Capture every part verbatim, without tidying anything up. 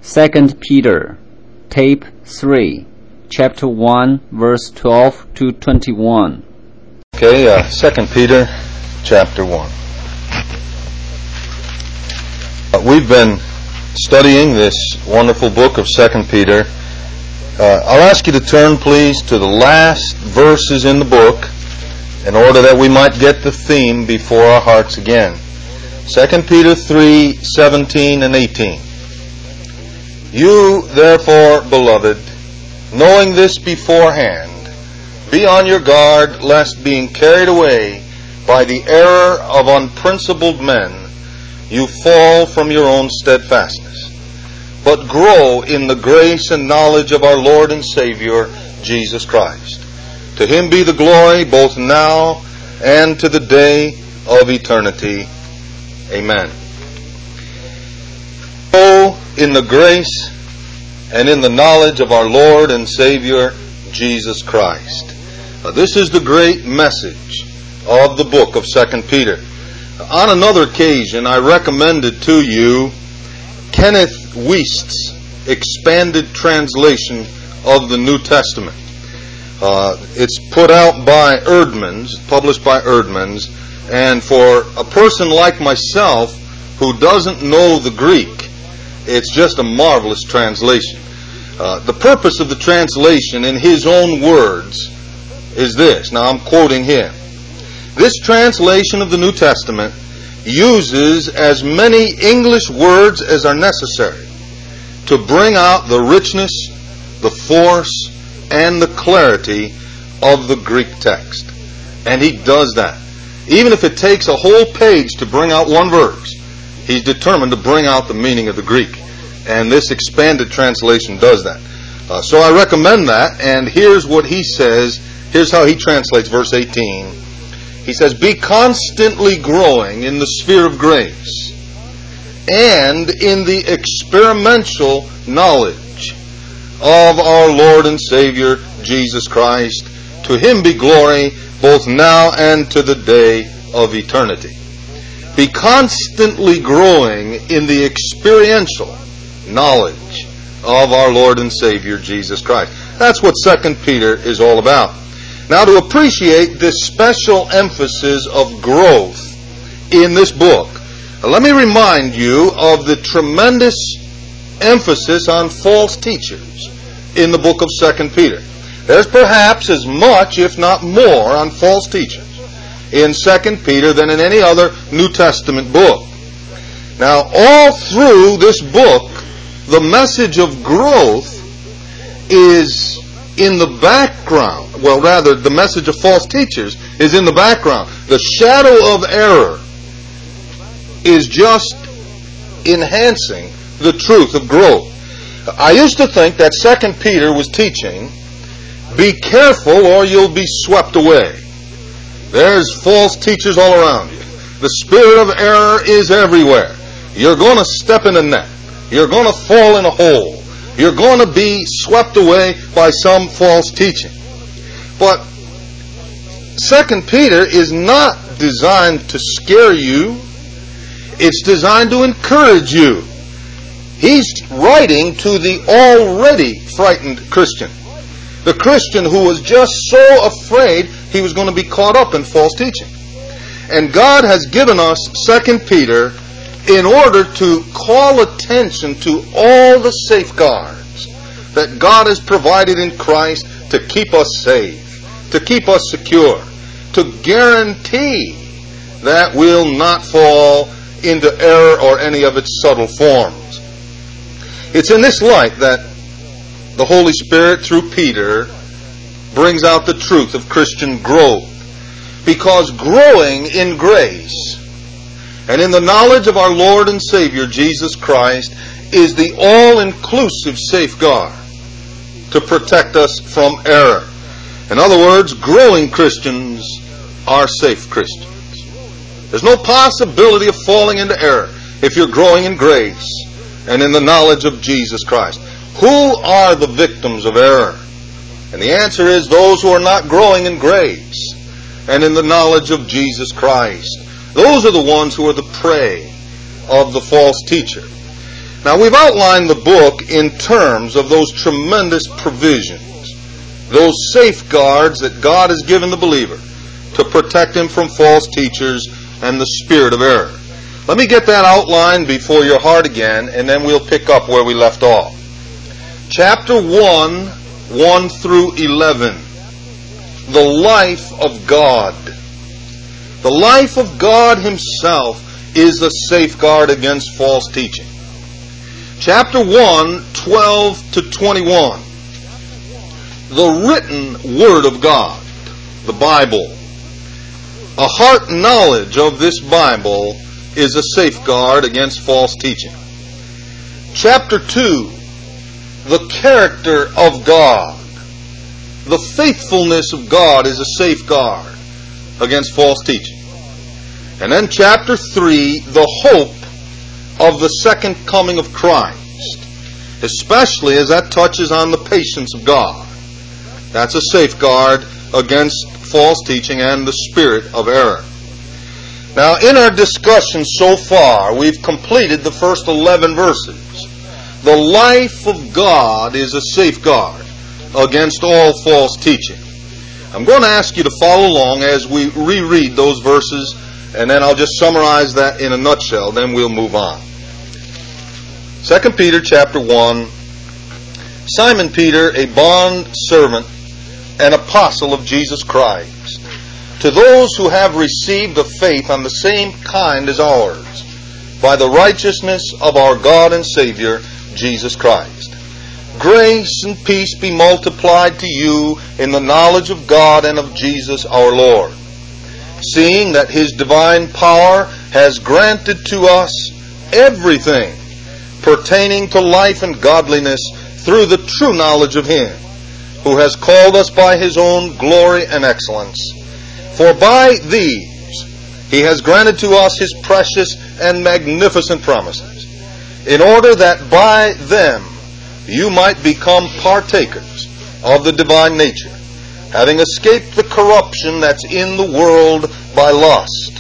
Second Peter, tape three, chapter one, verse twelve to twenty-one. Okay, uh, Second Peter, chapter one. Uh, we've been studying this wonderful book of Second Peter. Uh, I'll ask you to turn, please, to the last verses in the book in order that we might get the theme before our hearts again. Second Peter three, seventeen and eighteen. You, therefore, beloved, knowing this beforehand, be on your guard, lest being carried away by the error of unprincipled men, you fall from your own steadfastness, but grow in the grace and knowledge of our Lord and Savior, Jesus Christ. To Him be the glory both now and to the day of eternity. Amen. Grow in the grace and in the knowledge of our Lord and Savior, Jesus Christ. Uh, this is the great message of the book of Second Peter. On another occasion, I recommended to you Kenneth Wuest's expanded translation of the New Testament. Uh, it's put out by Eerdmans, published by Eerdmans, and for a person like myself who doesn't know the Greek, it's just a marvelous translation. Uh, the purpose of the translation, in his own words, is this. Now I'm quoting him. This translation of the New Testament uses as many English words as are necessary to bring out the richness, the force, and the clarity of the Greek text. And he does that. Even if it takes a whole page to bring out one verse, he's determined to bring out the meaning of the Greek. And this expanded translation does that. Uh, so I recommend that, and here's what he says. Here's how he translates verse eighteen. He says, be constantly growing in the sphere of grace and in the experimental knowledge of our Lord and Savior, Jesus Christ. To Him be glory both now and to the day of eternity. Be constantly growing in the experiential knowledge of our Lord and Savior, Jesus Christ. That's what Second Peter is all about. Now, to appreciate this special emphasis of growth in this book, let me remind you of the tremendous emphasis on false teachers in the book of Second Peter. There's perhaps as much, if not more, on false teachers in Second Peter than in any other New Testament book. Now, all through this book, the message of growth is in the background. Well, rather, the message of false teachers is in the background. The shadow of error is just enhancing the truth of growth. I used to think that Second Peter was teaching, be careful or you'll be swept away. There's false teachers all around you. The spirit of error is everywhere. You're going to step in a net. You're going to fall in a hole. You're going to be swept away by some false teaching. But Second Peter is not designed to scare you. It's designed to encourage you. He's writing to the already frightened Christian. The Christian who was just so afraid he was going to be caught up in false teaching. And God has given us Second Peter in order to call attention to all the safeguards that God has provided in Christ to keep us safe, to keep us secure, to guarantee that we'll not fall into error or any of its subtle forms. It's in this light that the Holy Spirit, through Peter, brings out the truth of Christian growth. Because growing in grace and in the knowledge of our Lord and Savior, Jesus Christ, is the all-inclusive safeguard to protect us from error. In other words, growing Christians are safe Christians. There's no possibility of falling into error if you're growing in grace and in the knowledge of Jesus Christ. Who are the victims of error? And the answer is those who are not growing in grace and in the knowledge of Jesus Christ. Those are the ones who are the prey of the false teacher. Now, we've outlined the book in terms of those tremendous provisions, those safeguards that God has given the believer to protect him from false teachers and the spirit of error. Let me get that outlined before your heart again, and then we'll pick up where we left off. Chapter one, one through eleven. The life of God. The life of God Himself is a safeguard against false teaching. Chapter one, twelve to twenty-one. The written Word of God, the Bible. A heart knowledge of this Bible is a safeguard against false teaching. Chapter two, the character of God. The faithfulness of God is a safeguard against false teaching. And then chapter three, the hope of the second coming of Christ, especially as that touches on the patience of God. That's a safeguard against false teaching and the spirit of error. Now, in our discussion so far, we've completed the first eleven verses. The life of God is a safeguard against all false teaching. I'm going to ask you to follow along as we reread those verses, and then I'll just summarize that in a nutshell, then we'll move on. Second Peter chapter one. Simon Peter, a bond servant and apostle of Jesus Christ, to those who have received a faith on the same kind as ours, by the righteousness of our God and Savior, Jesus Christ. Grace and peace be multiplied to you in the knowledge of God and of Jesus our Lord, seeing that His divine power has granted to us everything pertaining to life and godliness through the true knowledge of Him, who has called us by His own glory and excellence. For by these He has granted to us His precious and magnificent promises, in order that by them you might become partakers of the divine nature, having escaped the corruption that's in the world by lust.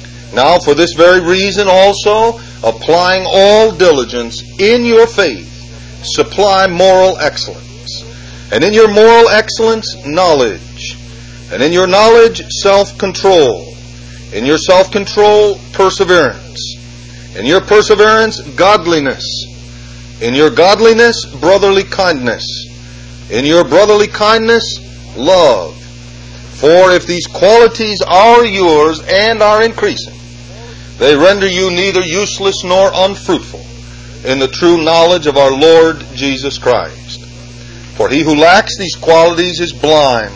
Now for this very reason also, applying all diligence in your faith, supply moral excellence, and in your moral excellence, knowledge, and in your knowledge, self-control, in your self-control, perseverance, in your perseverance, godliness, in your godliness, brotherly kindness, in your brotherly kindness, love. For if these qualities are yours and are increasing, they render you neither useless nor unfruitful in the true knowledge of our Lord Jesus Christ. For he who lacks these qualities is blind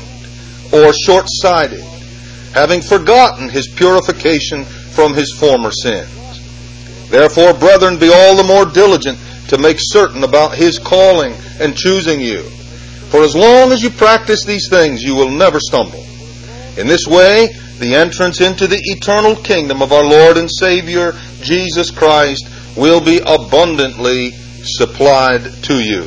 or short-sighted, having forgotten his purification from his former sins. Therefore, brethren, be all the more diligent to make certain about His calling and choosing you. For as long as you practice these things, you will never stumble. In this way, the entrance into the eternal kingdom of our Lord and Savior, Jesus Christ, will be abundantly supplied to you.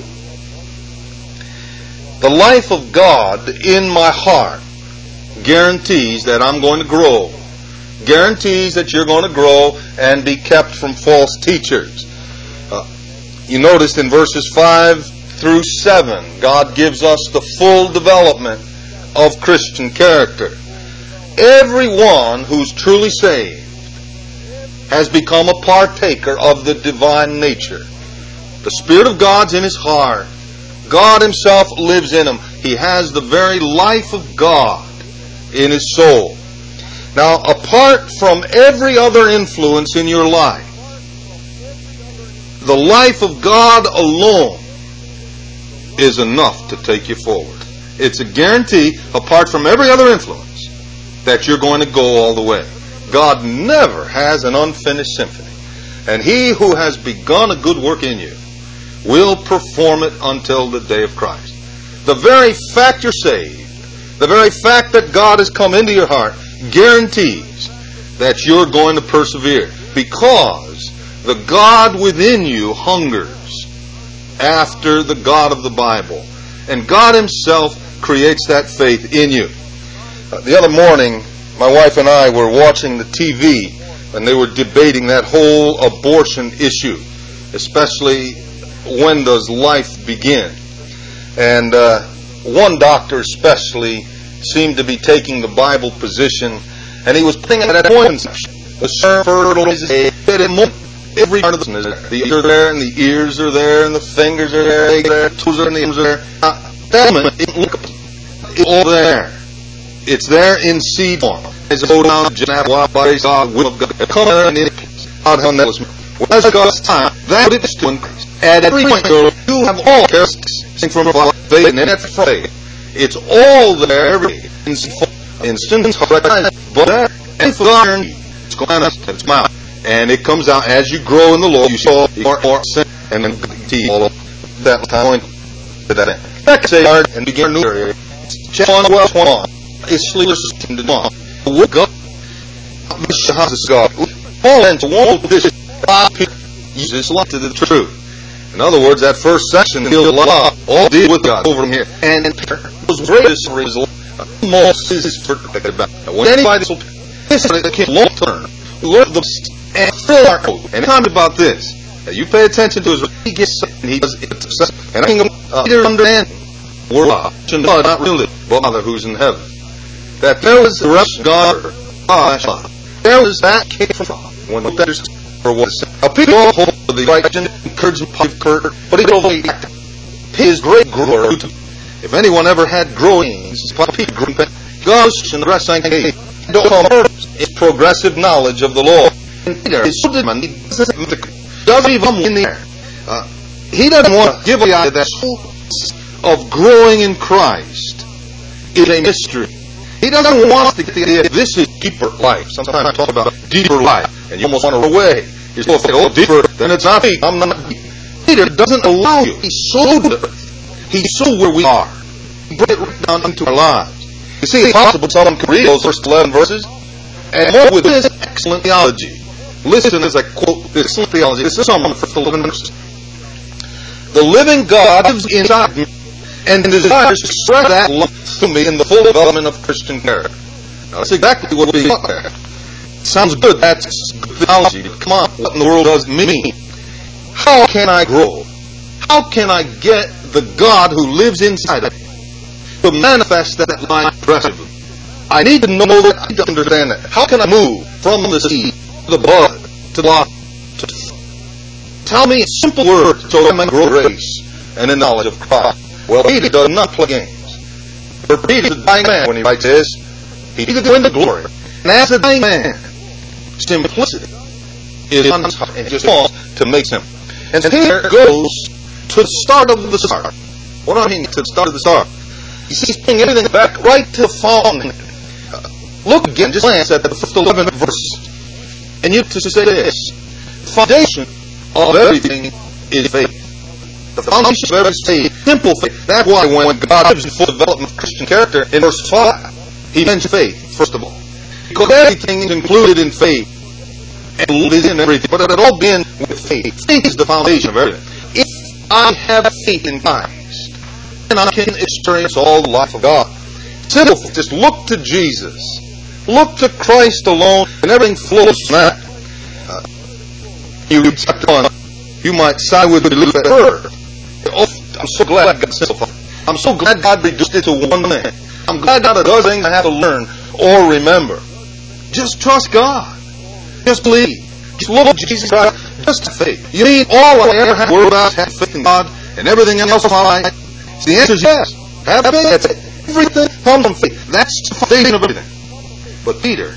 The life of God in my heart guarantees that I'm going to grow. Guarantees that you're going to grow and be kept from false teachers. Uh, you noticed in verses five through seven, God gives us the full development of Christian character. Everyone who's truly saved has become a partaker of the divine nature. The Spirit of God's in his heart. God Himself lives in him. He has the very life of God in his soul. Now, apart from every other influence in your life, the life of God alone is enough to take you forward. It's a guarantee, apart from every other influence, that you're going to go all the way. God never has an unfinished symphony. And He who has begun a good work in you will perform it until the day of Christ. The very fact you're saved, the very fact that God has come into your heart, guarantees that you're going to persevere, because the God within you hungers after the God of the Bible, and God Himself creates that faith in you. Uh, the other morning, my wife and I were watching the T V, and they were debating that whole abortion issue. especially when does life begin. And uh, one doctor especially seemed to be taking the Bible position, and he was putting it at one section. The fertilizes every part of the is there. The ears are there, and the ears are there, and the fingers are there, the there, toes are there, and the arms are there. Uh, it's all there. It's there in seed form. As a down, just have what bodies God will of God come there and it God on that was as God's time that it is to increase. At every point you have all characteristics from faith and that's faith. It's all there every instance recognized but there and for God it's going out of its mouth. And it comes out as you grow in the Lord, you saw more more sin and then tea all of that time to that end. Back say hard and begin new area. Check on well on. It's sleepless to dawn. Woke up, the house of God. Fall into one position. Uses light to the truth. In other words, that first section deals a lot, all deal with God over here. And was greatest result. Most is perfect about. When anybody will this is long term. Learn the and fill our code. And comment about this. Now you pay attention to his he gets and he does it. And I can uh, understand. We're not really Father who's in heaven. That there was the rest of God, there was that came from when the better for what is a people hold the right encouragement of Kurt, but he only his great glory. If anyone ever had growings, God's and the rest I don't call it's progressive knowledge of the Lord. It's so different. He doesn't even in the air. Uh, he doesn't want to give a idea that of growing in Christ is a mystery. He doesn't want us to get the idea this is deeper life. Sometimes I talk about deeper life, and you almost want to run away. You're supposed to say, oh, deeper, then it's not deep. I'm not deep. Peter doesn't allow you. He's so to the earth. He's so where we are. He brought it right down into our lives. You see, it's possible someone can read those first eleven verses and more with this excellent theology. Listen as I quote this excellent theology. This is someone for the eleven verses. The living God lives inside me and desires to express that love to me in the full development of Christian character. Now that's exactly what we got there. Sounds good. That's good theology. Come on, what in the world does it mean? How can I grow? How can I get the God who lives inside of me to manifest that life impressively? I need to know that. I need to understand that. How can I move from the seed to the bud to the life? To tell me in simple words so that I may grow grace and in knowledge of Christ. Well, Peter does not play games. For Peter is a dying man when he writes this. He needs to go into glory. And as a dying man, simplicity is on his heart and just wants to make him. And Peter goes to the start of the start. What do I mean to the start of the start? He's bringing everything back right to the founding. Uh, look again, just glance at the first eleven verses. And you to say this. The foundation of everything is faith. The foundation of everything is faith. Simple faith. That's why when God gives the full development of Christian character in verse five, He mentions faith, first of all. Because everything is included in faith. And is in everything. But it all begins with faith. Faith is the foundation of everything. If I have faith in Christ, then I can experience all the life of God. Simple. Just look to Jesus. Look to Christ alone, and everything flows from that. Uh, you read chapter one. You might side with the little word. Oh, I'm so glad God simplified. I'm so glad God reduced it to one thing. I'm glad God does things I have to learn or remember. Just trust God. Just believe. Just look at Jesus Christ. Just have faith. You need all I ever have to worry about have faith in God, and everything else in my life. So the answer is yes. Have faith. That's it. Everything comes from faith. That's the foundation of everything. But Peter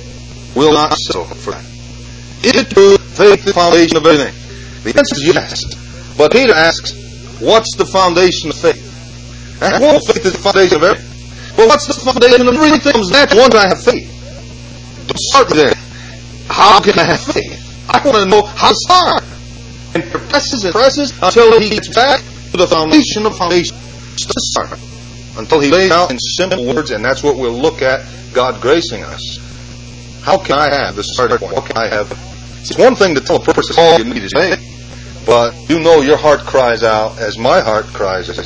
will not settle for that. Is it true faith is the foundation of everything? The answer is yes. But Peter asks, what's the foundation of faith? And well, faith is the foundation of everything. Well, what's the foundation of everything? That's once I have faith. Don't start there. How can I have faith? I want to know how to start. And presses and presses until he gets back to the foundation of foundation. To start. Until he lays out in simple words, and that's what we'll look at, God gracing us. How can I have the starting point? How can I have... It's one thing to tell a person all you need is faith, but you know your heart cries out as my heart cries out.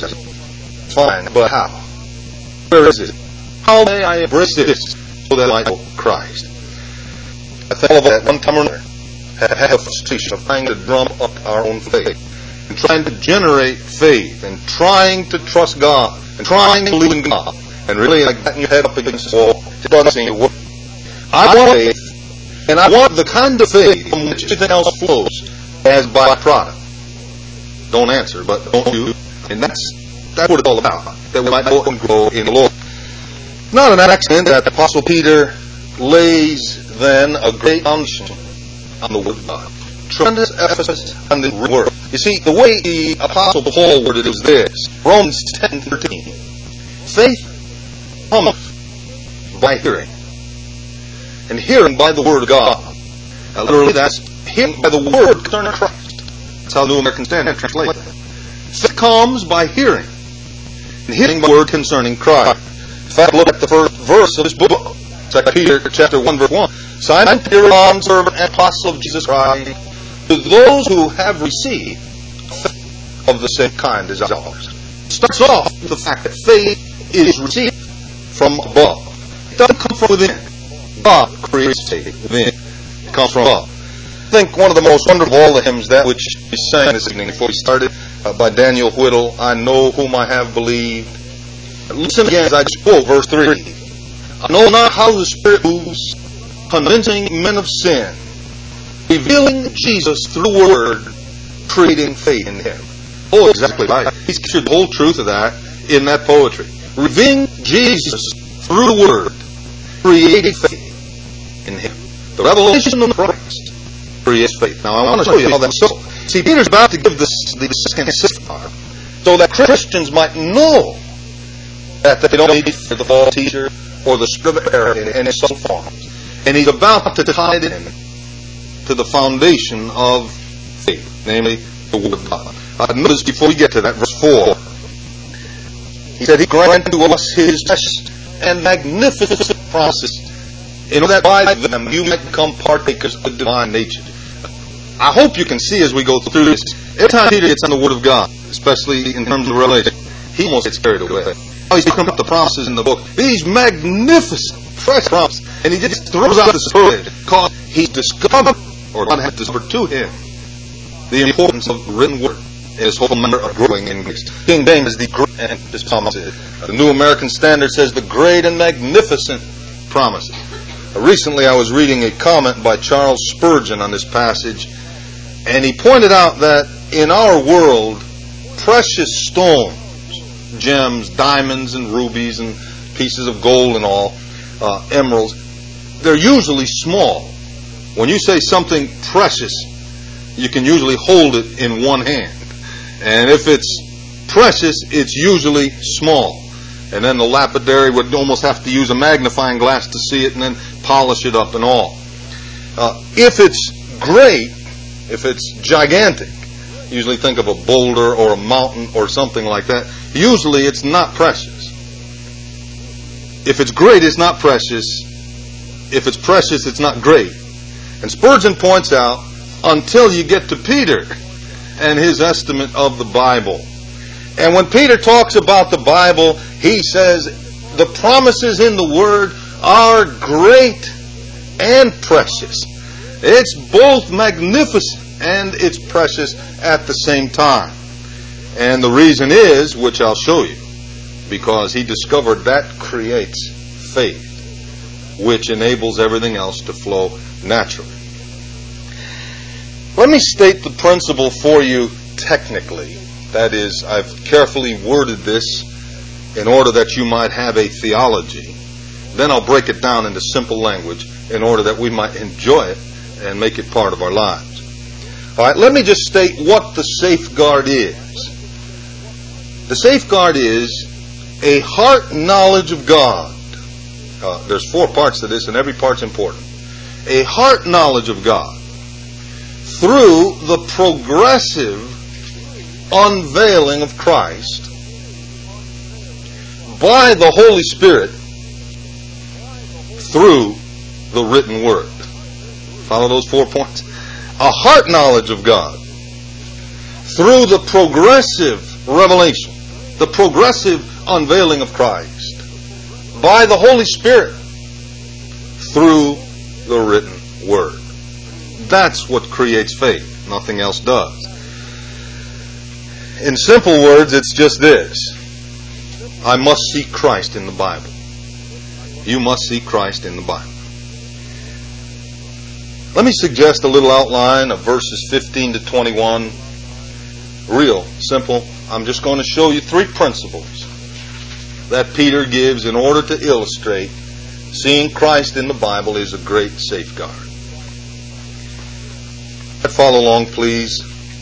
Fine, but how? Where is it? How may I embrace this so that I know Christ? I think all of that one time or another. have a frustration of trying to drum up our own faith, and trying to generate faith, and trying to trust God, and trying to believe in God, and really like batting your head up against the wall, it doesn't seem to work. I want faith, and I want the kind of faith from which everything else flows as byproduct. Don't answer, but don't you? And that's that's what it's all about, that we might go and grow in the Lord. Not an accident that the Apostle Peter lays then a great foundation on the Word of God. Tremendous emphasis on the Word. You see, the way the Apostle Paul worded it was this. Romans ten thirteen. Faith cometh by hearing, and hearing by the Word of God. Now, literally, that's hearing by the Word concerning Christ. That's how the New American Standard translates it. Faith comes by hearing, and hearing by the Word concerning Christ. In fact, look at the first verse of this book, Second Peter chapter one, verse one. Simon Peter, bond servant and apostle of Jesus Christ, to those who have received faith of the same kind as ours. It starts off with the fact that faith is received from above. It doesn't come from within. God creates faith within. It comes from above. I think one of the most wonderful of all the hymns, that which we sang this evening before we started, uh, by Daniel Whittle, I know whom I have believed. Listen again as I just quote verse three. I know not how the Spirit moves, convincing men of sin, revealing Jesus through the Word, creating faith in Him. Oh, exactly right. He's captured the whole truth of that in that poetry. Revealing Jesus through the Word, creating faith in Him. The revelation of Christ creates faith. Now, I want to show you how that's so. See, Peter's about to give this, the second safeguard so that Christians might know that they don't need to fear the false teacher or the spirit of error in any subtle form. And he's about to tie it in to the foundation of faith, namely the Word of God. Uh, notice before we get to that, verse four. He said, He granted to us His best and magnificent promises, in order that by them you might become partakers of the divine nature. I hope you can see as we go through this, every time Peter gets on the Word of God, especially in terms of Revelation, he almost gets carried away. Oh, he's picking up the promises in the book. These magnificent, fresh promises. And he just throws out the superlative because he's discovered, or God has discovered to him, the importance of the written Word in his whole manner of growing in grace. King James is the great and this promises. The New American Standard says the great and magnificent promises. Recently I was reading a comment by Charles Spurgeon on this passage, and he pointed out that in our world, precious stones, gems, diamonds and rubies and pieces of gold and all, uh, emeralds, they're usually small. When you say something precious, you can usually hold it in one hand. And if it's precious, it's usually small. And then the lapidary would almost have to use a magnifying glass to see it and then polish it up and all. Uh, if it's great, if it's gigantic, usually think of a boulder or a mountain or something like that, usually it's not precious. If it's great, it's not precious. If it's precious, it's not great. And Spurgeon points out, until you get to Peter and his estimate of the Bible. And when Peter talks about the Bible, he says the promises in the Word are great and precious. It's both magnificent and it's precious at the same time. And the reason is, which I'll show you, because he discovered that creates faith, which enables everything else to flow naturally. Let me state the principle for you technically. That is, I've carefully worded this in order that you might have a theology. Then I'll break it down into simple language in order that we might enjoy it and make it part of our lives. All right, let me just state what the safeguard is. The safeguard is a heart knowledge of God. Uh, there's four parts to this, and every part's important. A heart knowledge of God through the progressive unveiling of Christ by the Holy Spirit through the written Word. Follow those four points? A heart knowledge of God through the progressive revelation, the progressive unveiling of Christ by the Holy Spirit through the written Word. That's what creates faith. Nothing else does. In simple words, it's just this. I must see Christ in the Bible. You must see Christ in the Bible. Let me suggest a little outline of verses fifteen to twenty-one. Real simple. I'm just going to show you three principles that Peter gives in order to illustrate seeing Christ in the Bible is a great safeguard. Follow along, please,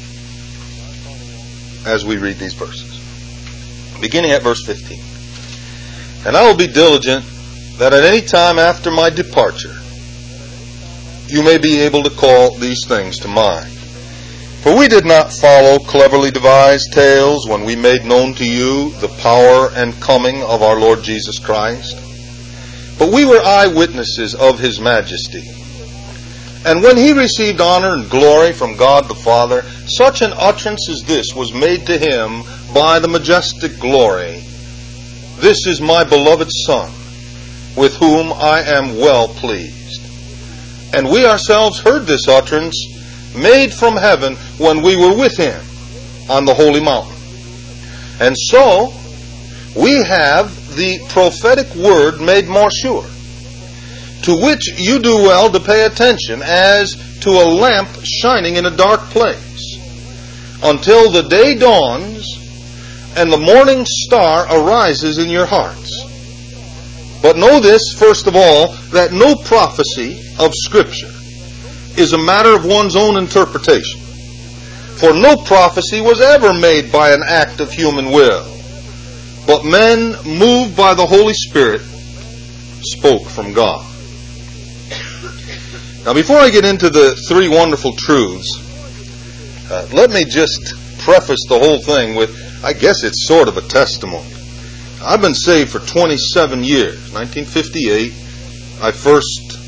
as we read these verses. Beginning at verse fifteen. And I will be diligent that at any time after my departure you may be able to call these things to mind. For we did not follow cleverly devised tales when we made known to you the power and coming of our Lord Jesus Christ, but we were eyewitnesses of His majesty. And when He received honor and glory from God the Father, such an utterance as this was made to Him by the majestic glory, This is my beloved Son, with whom I am well pleased. And we ourselves heard this utterance made from heaven when we were with Him on the holy mountain. And so we have the prophetic word made more sure, to which you do well to pay attention as to a lamp shining in a dark place, until the day dawns and the morning star arises in your hearts. But know this, first of all, that no prophecy of Scripture is a matter of one's own interpretation. For no prophecy was ever made by an act of human will, but men, moved by the Holy Spirit, spoke from God. Now, before I get into the three wonderful truths, uh, let me just preface the whole thing with, I guess it's sort of a testimony. I've been saved for twenty-seven years. nineteen fifty-eight, I first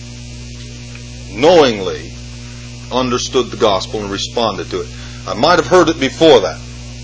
knowingly understood the gospel and responded to it. I might have heard it before that,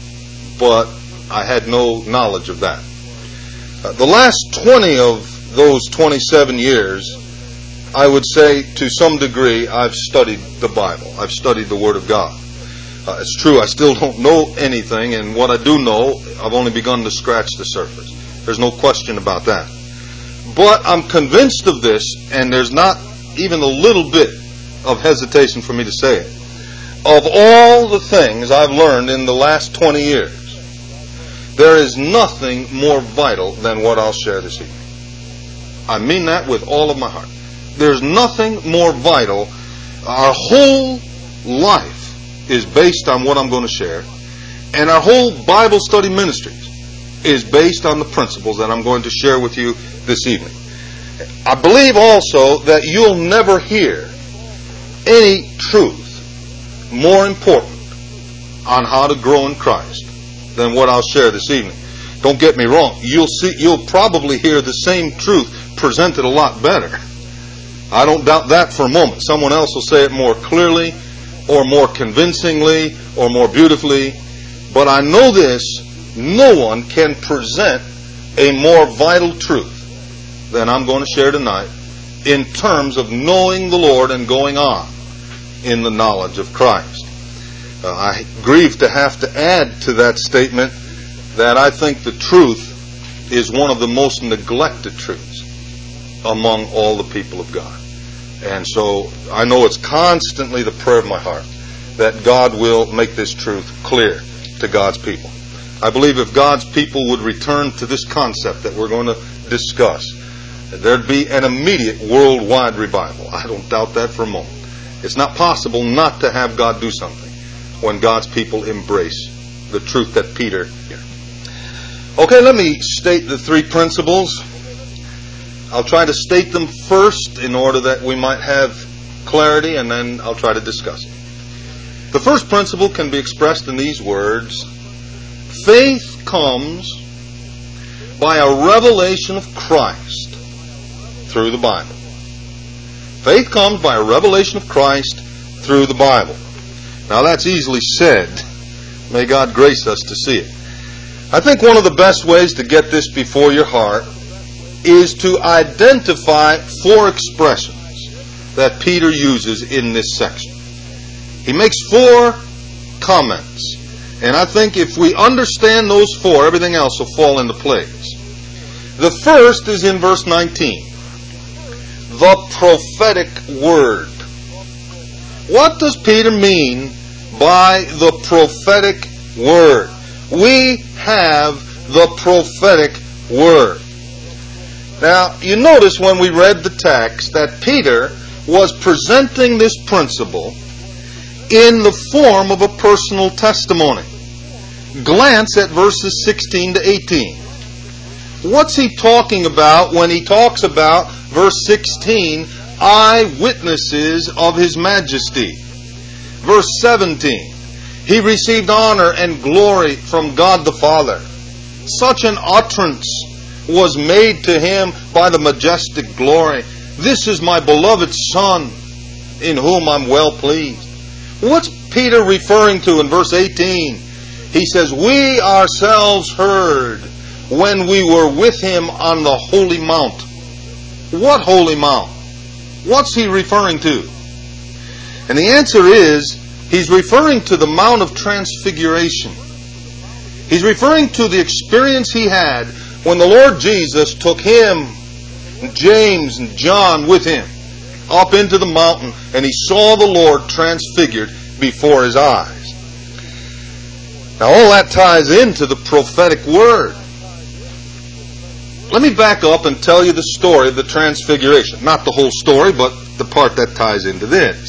but I had no knowledge of that. Uh, the last twenty of those twenty-seven years, I would say to some degree, I've studied the Bible. I've studied the Word of God. Uh, it's true, I still don't know anything, and what I do know, I've only begun to scratch the surface. There's no question about that. But I'm convinced of this, and there's not even a little bit of hesitation for me to say it. Of all the things I've learned in the last twenty years, there is nothing more vital than what I'll share this evening. I mean that with all of my heart. There's nothing more vital. Our whole life is based on what I'm going to share, and our whole Bible study ministries is based on the principles that I'm going to share with you this evening. I believe also that you'll never hear any truth more important on how to grow in Christ than what I'll share this evening. Don't get me wrong. You'll see, you'll probably hear the same truth presented a lot better. I don't doubt that for a moment. Someone else will say it more clearly or more convincingly or more beautifully. But I know this, no one can present a more vital truth than I'm going to share tonight in terms of knowing the Lord and going on in the knowledge of Christ. Uh, I grieve to have to add to that statement that I think the truth is one of the most neglected truths among all the people of God. And so I know it's constantly the prayer of my heart that God will make this truth clear to God's people. I believe if God's people would return to this concept that we're going to discuss, there'd be an immediate worldwide revival. I don't doubt that for a moment. It's not possible not to have God do something when God's people embrace the truth that Peter here. Okay, let me state the three principles. I'll try to state them first in order that we might have clarity, and then I'll try to discuss it. The first principle can be expressed in these words: faith comes by a revelation of Christ through the Bible. Faith comes by a revelation of Christ through the Bible. Now that's easily said. May God grace us to see it. I think one of the best ways to get this before your heart is to identify four expressions that Peter uses in this section. He makes four comments. And I think if we understand those four, everything else will fall into place. The first is in verse nineteen. The prophetic word. What does Peter mean by the prophetic word? We have the prophetic word. Now, you notice when we read the text that Peter was presenting this principle in the form of a personal testimony. Glance at verses sixteen to eighteen. What's he talking about when he talks about verse sixteen, eyewitnesses of His majesty? Verse seventeen, he received honor and glory from God the Father. Such an utterance was made to him by the majestic glory. This is my beloved Son, in whom I'm well pleased. What's Peter referring to in verse eighteen? He says, we ourselves heard when we were with Him on the holy mount. What holy mount? What's he referring to? And the answer is, he's referring to the Mount of Transfiguration. He's referring to the experience he had when the Lord Jesus took him, and James and John with him, up into the mountain, and he saw the Lord transfigured before his eyes. Now all that ties into the prophetic word. Let me back up and tell you the story of the Transfiguration. Not the whole story, but the part that ties into this.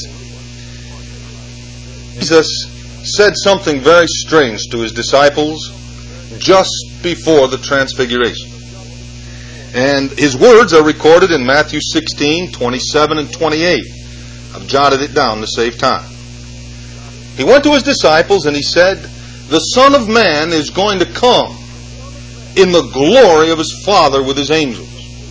Jesus said something very strange to His disciples just before the Transfiguration. And His words are recorded in Matthew sixteen, twenty-seven and twenty-eight. I've jotted it down to save time. He went to His disciples and He said, the Son of Man is going to come in the glory of His Father with His angels.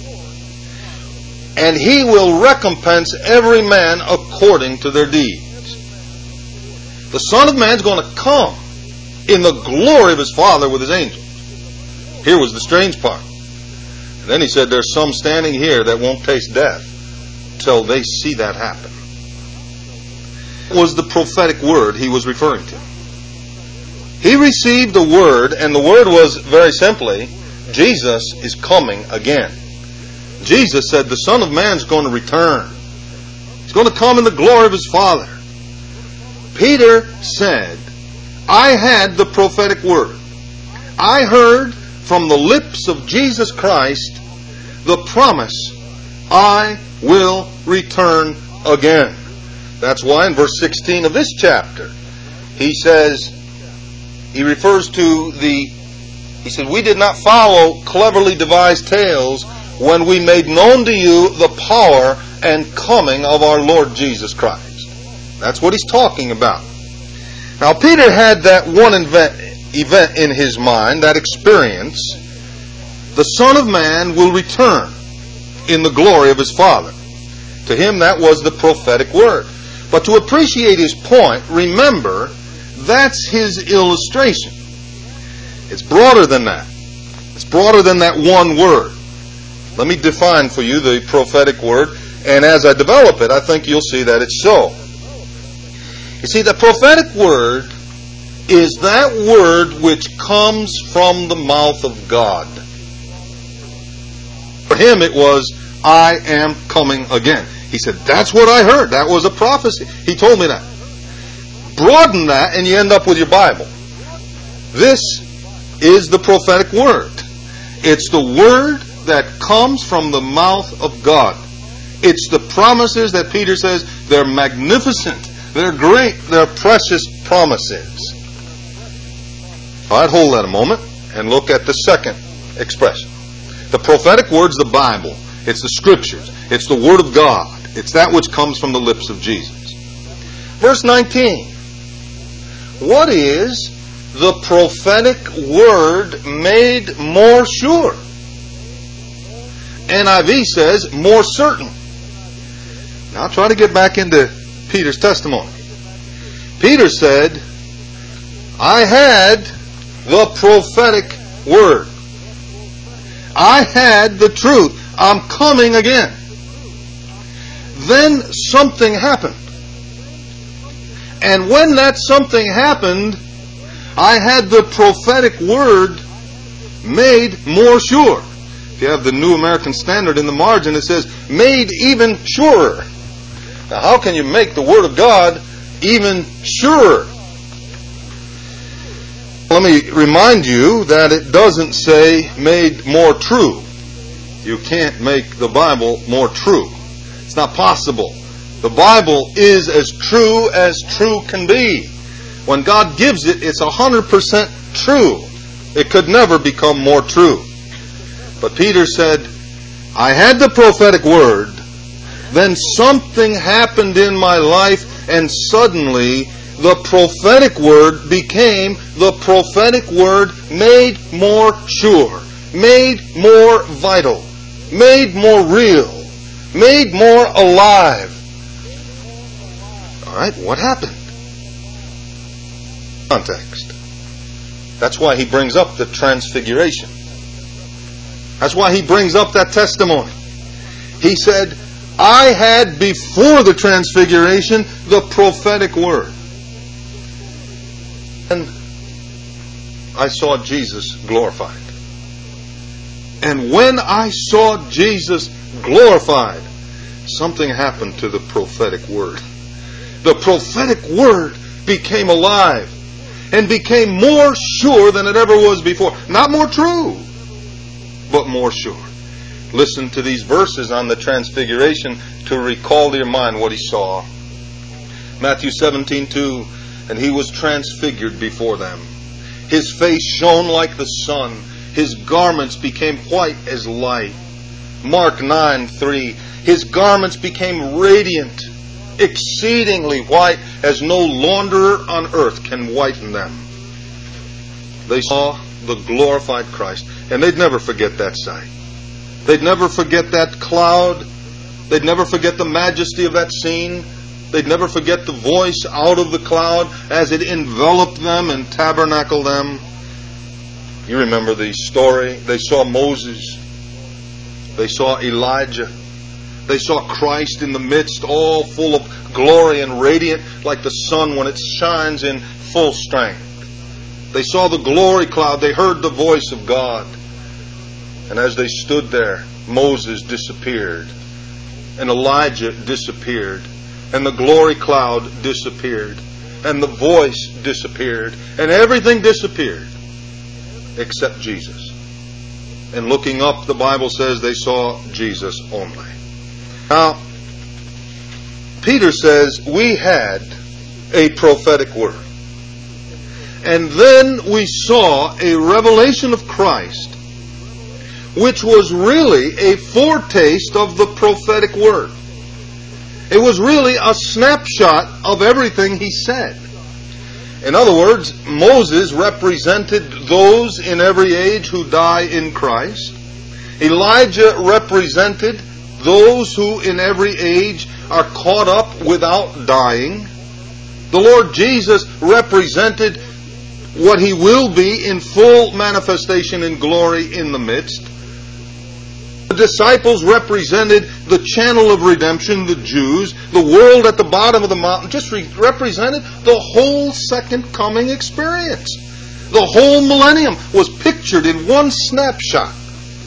And He will recompense every man according to their deeds. The Son of Man is going to come in the glory of His Father with His angels. Here was the strange part. And then He said, there's some standing here that won't taste death till they see that happen. It was the prophetic word He was referring to. He received a word, and the word was very simply, Jesus is coming again. Jesus said, the Son of Man is going to return. He's going to come in the glory of His Father. Peter said, I had the prophetic word. I heard from the lips of Jesus Christ the promise, I will return again. That's why in verse sixteen of this chapter, he says, he refers to the, he said, we did not follow cleverly devised tales when we made known to you the power and coming of our Lord Jesus Christ. That's what he's talking about. Now, Peter had that one event, event in his mind, that experience. The Son of Man will return in the glory of His Father. To him, that was the prophetic word. But to appreciate his point, remember, that's his illustration. It's broader than that. It's broader than that one word. Let me define for you the prophetic word, and as I develop it, I think you'll see that it's so. You see, the prophetic word is that word which comes from the mouth of God. For him it was, I am coming again. He said, that's what I heard. That was a prophecy. He told me that. Broaden that and you end up with your Bible. This is the prophetic word. It's the word that comes from the mouth of God. It's the promises that Peter says, they're magnificent, they're great, they're precious promises. All right, hold that a moment and look at the second expression. The prophetic word's the Bible. It's the Scriptures. It's the Word of God. It's that which comes from the lips of Jesus. Verse nineteen. What is the prophetic word made more sure? N I V says more certain. Now try to get back into Peter's testimony. Peter said, I had the prophetic word. I had the truth. I'm coming again. Then something happened. And when that something happened, I had the prophetic word made more sure. If you have the New American Standard in the margin, it says, made even surer. Now, how can you make the Word of God even surer? Let me remind you that it doesn't say made more true. You can't make the Bible more true. It's not possible. The Bible is as true as true can be. When God gives it, it's one hundred percent true. It could never become more true. But Peter said, I had the prophetic word, then something happened in my life, and suddenly the prophetic word became the prophetic word made more sure, made more vital, made more real, made more alive. All right, what happened? Context. That's why he brings up the transfiguration. That's why he brings up that testimony. He said, I had before the transfiguration the prophetic word. And I saw Jesus glorified. And when I saw Jesus glorified, something happened to the prophetic word. The prophetic word became alive and became more sure than it ever was before. Not more true, but more sure. Listen to these verses on the transfiguration to recall to your mind what he saw. Matthew seventeen two, and he was transfigured before them. His face shone like the sun. His garments became white as light. Mark nine three, his garments became radiant, exceedingly white, as no launderer on earth can whiten them. They saw the glorified Christ, and they'd never forget that sight. They'd never forget that cloud. They'd never forget the majesty of that scene. They'd never forget the voice out of the cloud as it enveloped them and tabernacled them. You remember the story. They saw Moses. They saw Elijah. They saw Christ in the midst, all full of glory and radiant like the sun when it shines in full strength. They saw the glory cloud. They heard the voice of God. And as they stood there, Moses disappeared. And Elijah disappeared. And the glory cloud disappeared. And the voice disappeared. And everything disappeared except Jesus. And looking up, the Bible says they saw Jesus only. Now, Peter says we had a prophetic word. And then we saw a revelation of Christ, which was really a foretaste of the prophetic word. It was really a snapshot of everything he said. In other words, Moses represented those in every age who die in Christ. Elijah represented those who in every age are caught up without dying. The Lord Jesus represented what he will be in full manifestation in glory in the midst. The disciples represented the channel of redemption, the Jews. The world at the bottom of the mountain just re- represented the whole second coming experience. The whole millennium was pictured in one snapshot.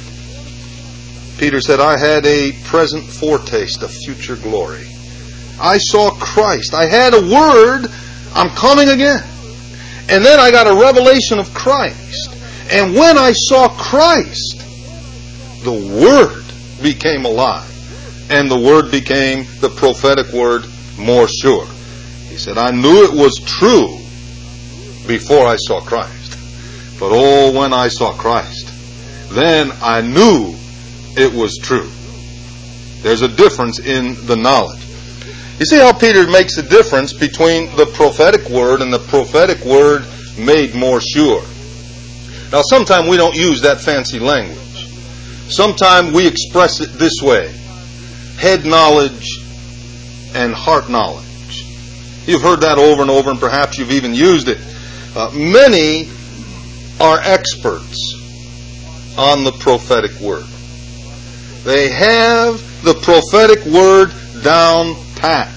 Peter said, I had a present foretaste of future glory. I saw Christ. I had a word, I'm coming again. And then I got a revelation of Christ. And when I saw Christ, the Word became alive. And the Word became the prophetic word more sure. He said, I knew it was true before I saw Christ. But oh, when I saw Christ, then I knew it was true. There's a difference in the knowledge. You see how Peter makes a difference between the prophetic word and the prophetic word made more sure. Now, sometimes we don't use that fancy language. Sometimes we express it this way: head knowledge and heart knowledge. You've heard that over and over, and perhaps you've even used it. Uh, many are experts on the prophetic word. They have the prophetic word down pat.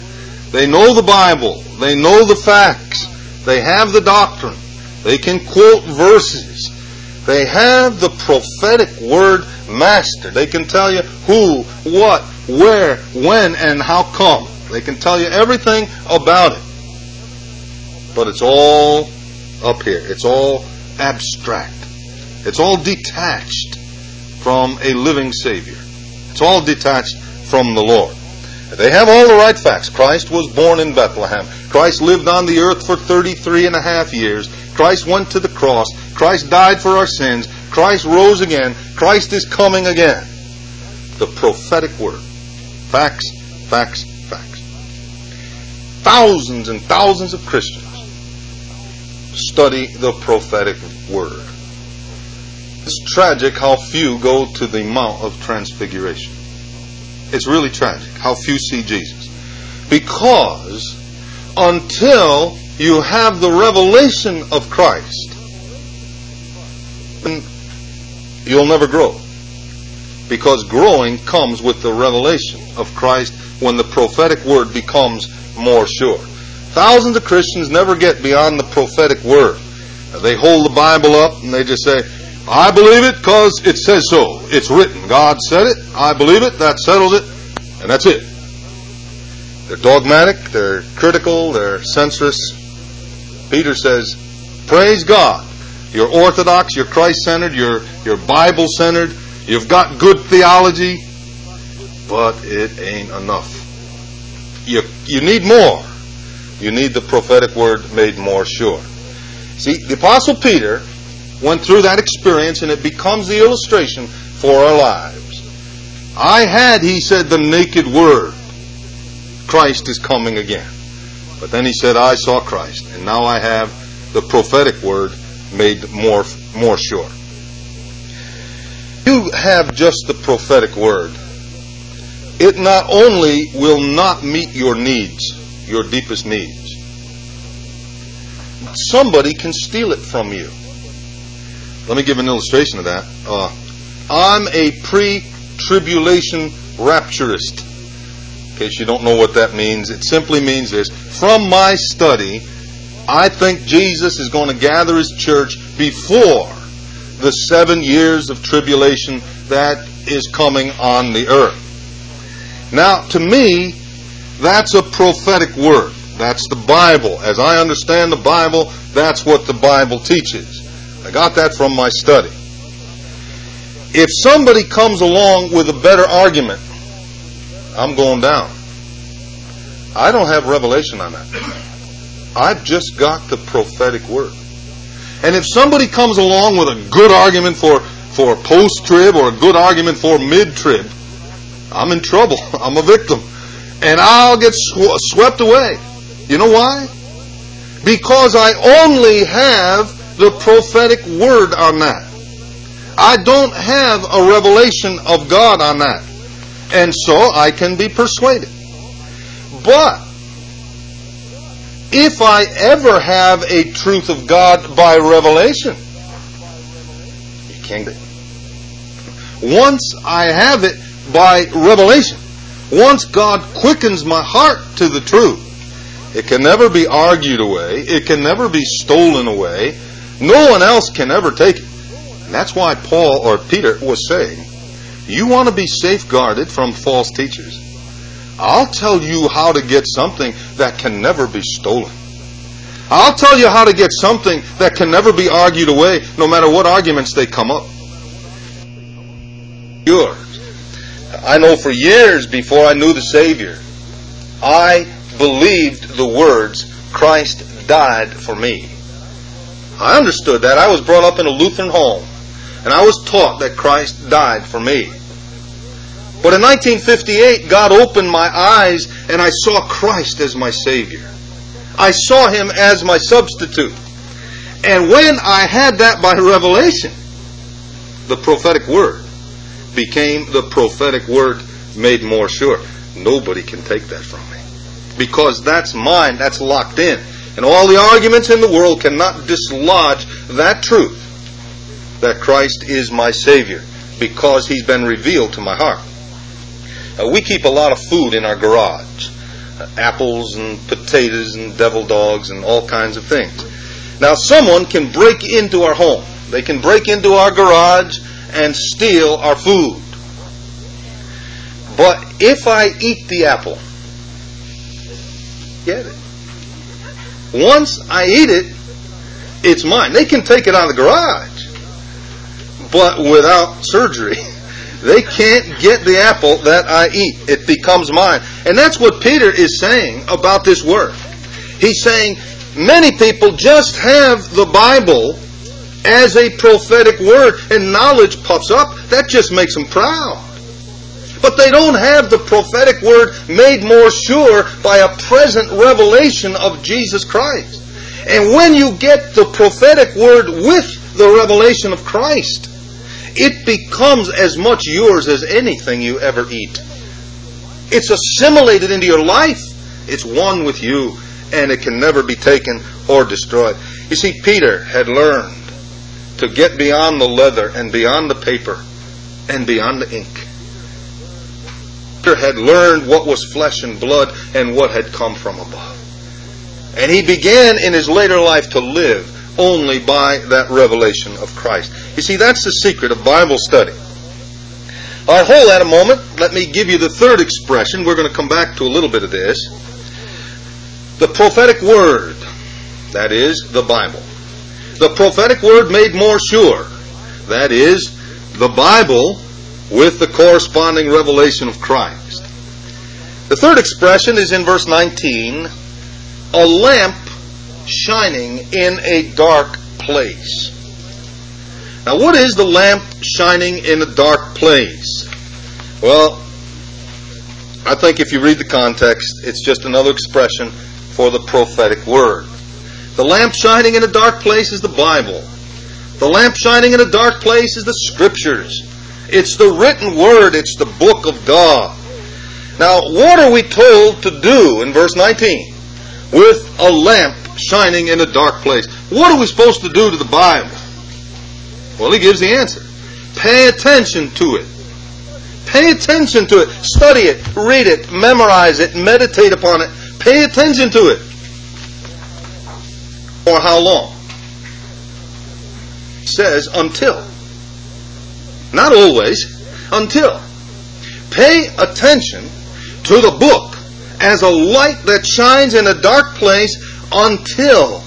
They know the Bible. They know the facts. They have the doctrine. They can quote verses. They have the prophetic word mastered. They can tell you who, what, where, when, and how come. They can tell you everything about it. But it's all up here. It's all abstract. It's all detached from a living Savior. It's all detached from the Lord. They have all the right facts. Christ was born in Bethlehem. Christ lived on the earth for thirty-three and a half years. Christ went to the cross. Christ died for our sins. Christ rose again. Christ is coming again. The prophetic word. Facts, facts, facts. Thousands and thousands of Christians study the prophetic word. It's tragic how few go to the Mount of Transfiguration. It's really tragic how few see Jesus. Because until you have the revelation of Christ, you'll never grow. Because growing comes with the revelation of Christ when the prophetic word becomes more sure. Thousands of Christians never get beyond the prophetic word. They hold the Bible up and they just say, I believe it because it says so. It's written. God said it. I believe it. That settles it. And that's it. They're dogmatic. They're critical. They're censorious. Peter says, praise God. You're orthodox. You're Christ-centered. You're, you're Bible-centered. You've got good theology. But it ain't enough. You, you need more. You need the prophetic word made more sure. See, the Apostle Peter went through that experience, and it becomes the illustration for our lives. I had, he said, the naked word. Christ is coming again. But then he said, I saw Christ, and now I have the prophetic word made more, more sure. You have just the prophetic word. It not only will not meet your needs, your deepest needs, somebody can steal it from you. Let me give an illustration of that. Uh, I'm a pre-tribulation rapturist. In case you don't know what that means, it simply means this. From my study, I think Jesus is going to gather His church before the seven years of tribulation that is coming on the earth. Now, to me, that's a prophetic word. That's the Bible. As I understand the Bible, that's what the Bible teaches. I got that from my study. If somebody comes along with a better argument, I'm going down. I don't have revelation on that. I've just got the prophetic word. And if somebody comes along with a good argument for, for post-trib or a good argument for mid-trib, I'm in trouble. I'm a victim. And I'll get sw- swept away. You know why? Because I only have the prophetic word on that. I don't have a revelation of God on that. And so I can be persuaded. But if I ever have a truth of God by revelation, you can't get it. Once I have it by revelation, once God quickens my heart to the truth, it can never be argued away. It can never be stolen away. No one else can ever take it. And that's why Paul or Peter was saying, you want to be safeguarded from false teachers? I'll tell you how to get something that can never be stolen. I'll tell you how to get something that can never be argued away, no matter what arguments they come up. Yours. I know for years before I knew the Savior, I believed the words, Christ died for me. I understood that. I was brought up in a Lutheran home, and I was taught that Christ died for me. But in nineteen fifty-eight, God opened my eyes, and I saw Christ as my Savior. I saw Him as my substitute. And when I had that by revelation, the prophetic word became the prophetic word made more sure. Nobody can take that from me. Because that's mine, that's locked in. And all the arguments in the world cannot dislodge that truth, that Christ is my Savior, because He's been revealed to my heart. Uh, we keep a lot of food in our garage. apples and potatoes and devil dogs and all kinds of things. Now, someone can break into our home. They can break into our garage and steal our food. But if I eat the apple, get it. Once I eat it, it's mine. They can take it out of the garage, but without surgery. They can't get the apple that I eat. It becomes mine. And that's what Peter is saying about this word. He's saying many people just have the Bible as a prophetic word, and knowledge pops up. That just makes them proud. But they don't have the prophetic word made more sure by a present revelation of Jesus Christ. And when you get the prophetic word with the revelation of Christ, it becomes as much yours as anything you ever eat. It's assimilated into your life. It's one with you, and it can never be taken or destroyed. You see, Peter had learned to get beyond the leather and beyond the paper and beyond the ink. Peter had learned what was flesh and blood and what had come from above. And he began in his later life to live only by that revelation of Christ. You see, that's the secret of Bible study. All right, hold that a moment. Let me give you the third expression. We're going to come back to a little bit of this. The prophetic word, that is, the Bible. The prophetic word made more sure, that is, the Bible with the corresponding revelation of Christ. The third expression is in verse nineteen, a lamp shining in a dark place. Now, what is the lamp shining in a dark place? Well, I think if you read the context, it's just another expression for the prophetic word. The lamp shining in a dark place is the Bible. The lamp shining in a dark place is the Scriptures. It's the written word. It's the book of God. Now, what are we told to do in verse nineteen? With a lamp shining in a dark place. What are we supposed to do to the Bible? Well, he gives the answer. Pay attention to it. Pay attention to it. Study it. Read it. Memorize it. Meditate upon it. Pay attention to it. For how long? It says until. Not always. Until. Pay attention to the book as a light that shines in a dark place until.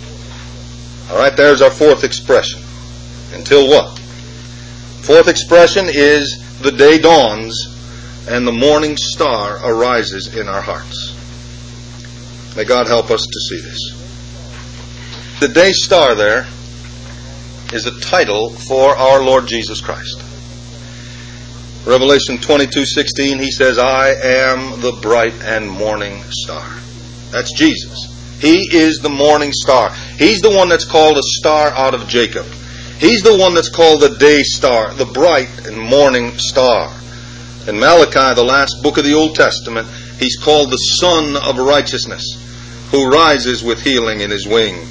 All right, there's our fourth expression. Until what? Fourth expression is the day dawns and the morning star arises in our hearts. May God help us to see this. The day star there is a title for our Lord Jesus Christ. Revelation twenty-two sixteen, he says, I am the bright and morning star. That's Jesus. He is the morning star. He's the one that's called a star out of Jacob. He's the one that's called the day star, the bright and morning star. In Malachi, the last book of the Old Testament, he's called the Son of Righteousness, who rises with healing in his wings.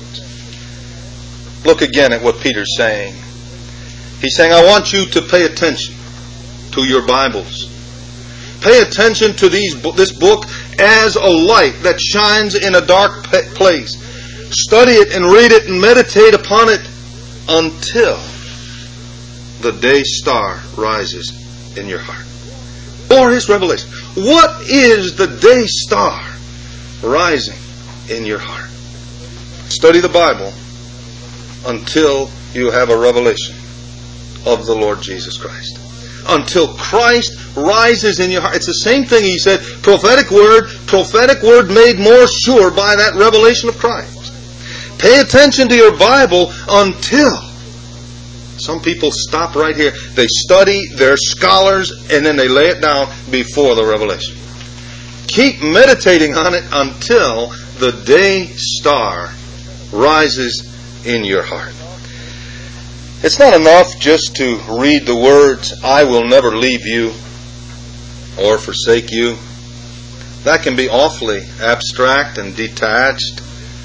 Look again at what Peter's saying. He's saying, I want you to pay attention to your Bibles. Pay attention to these, this book as a light that shines in a dark place. Study it and read it and meditate upon it until the day star rises in your heart. For His revelation. What is the day star rising in your heart? Study the Bible until you have a revelation of the Lord Jesus Christ. Until Christ rises in your heart. It's the same thing he said, prophetic word, prophetic word made more sure by that revelation of Christ. Pay attention to your Bible until. Some people stop right here. They study, they're scholars, and then they lay it down before the revelation. Keep meditating on it until the day star rises in your heart. It's not enough just to read the words, I will never leave you or forsake you. That can be awfully abstract and detached.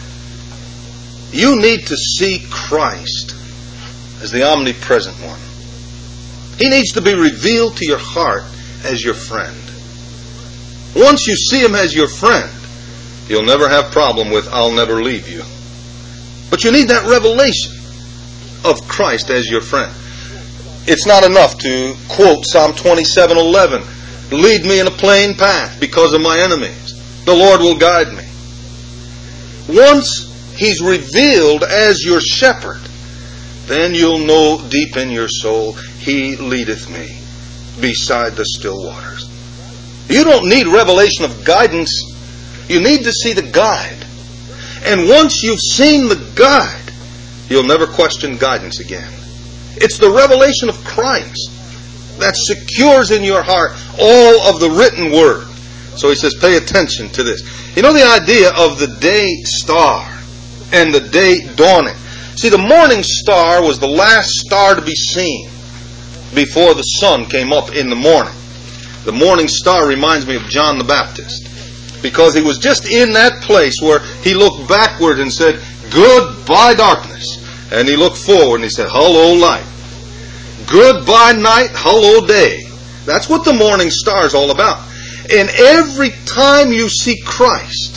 You need to see Christ as the omnipresent one. He needs to be revealed to your heart as your friend. Once you see Him as your friend, you'll never have problem with, I'll never leave you. But you need that revelation of Christ as your friend. It's not enough to quote Psalm twenty-seven eleven. Lead me in a plain path because of my enemies. The Lord will guide me. Once He's revealed as your shepherd, then you'll know deep in your soul, He leadeth me beside the still waters. You don't need revelation of guidance. You need to see the guide. And once you've seen the guide, you'll never question guidance again. It's the revelation of Christ that secures in your heart all of the written word. So he says, pay attention to this. You know the idea of the day star and the day dawning. See, the morning star was the last star to be seen before the sun came up in the morning. The morning star reminds me of John the Baptist, because he was just in that place where he looked backward and said, goodbye darkness. And he looked forward and he said, hello light. Goodbye night, hello day. That's what the morning star is all about. And every time you see Christ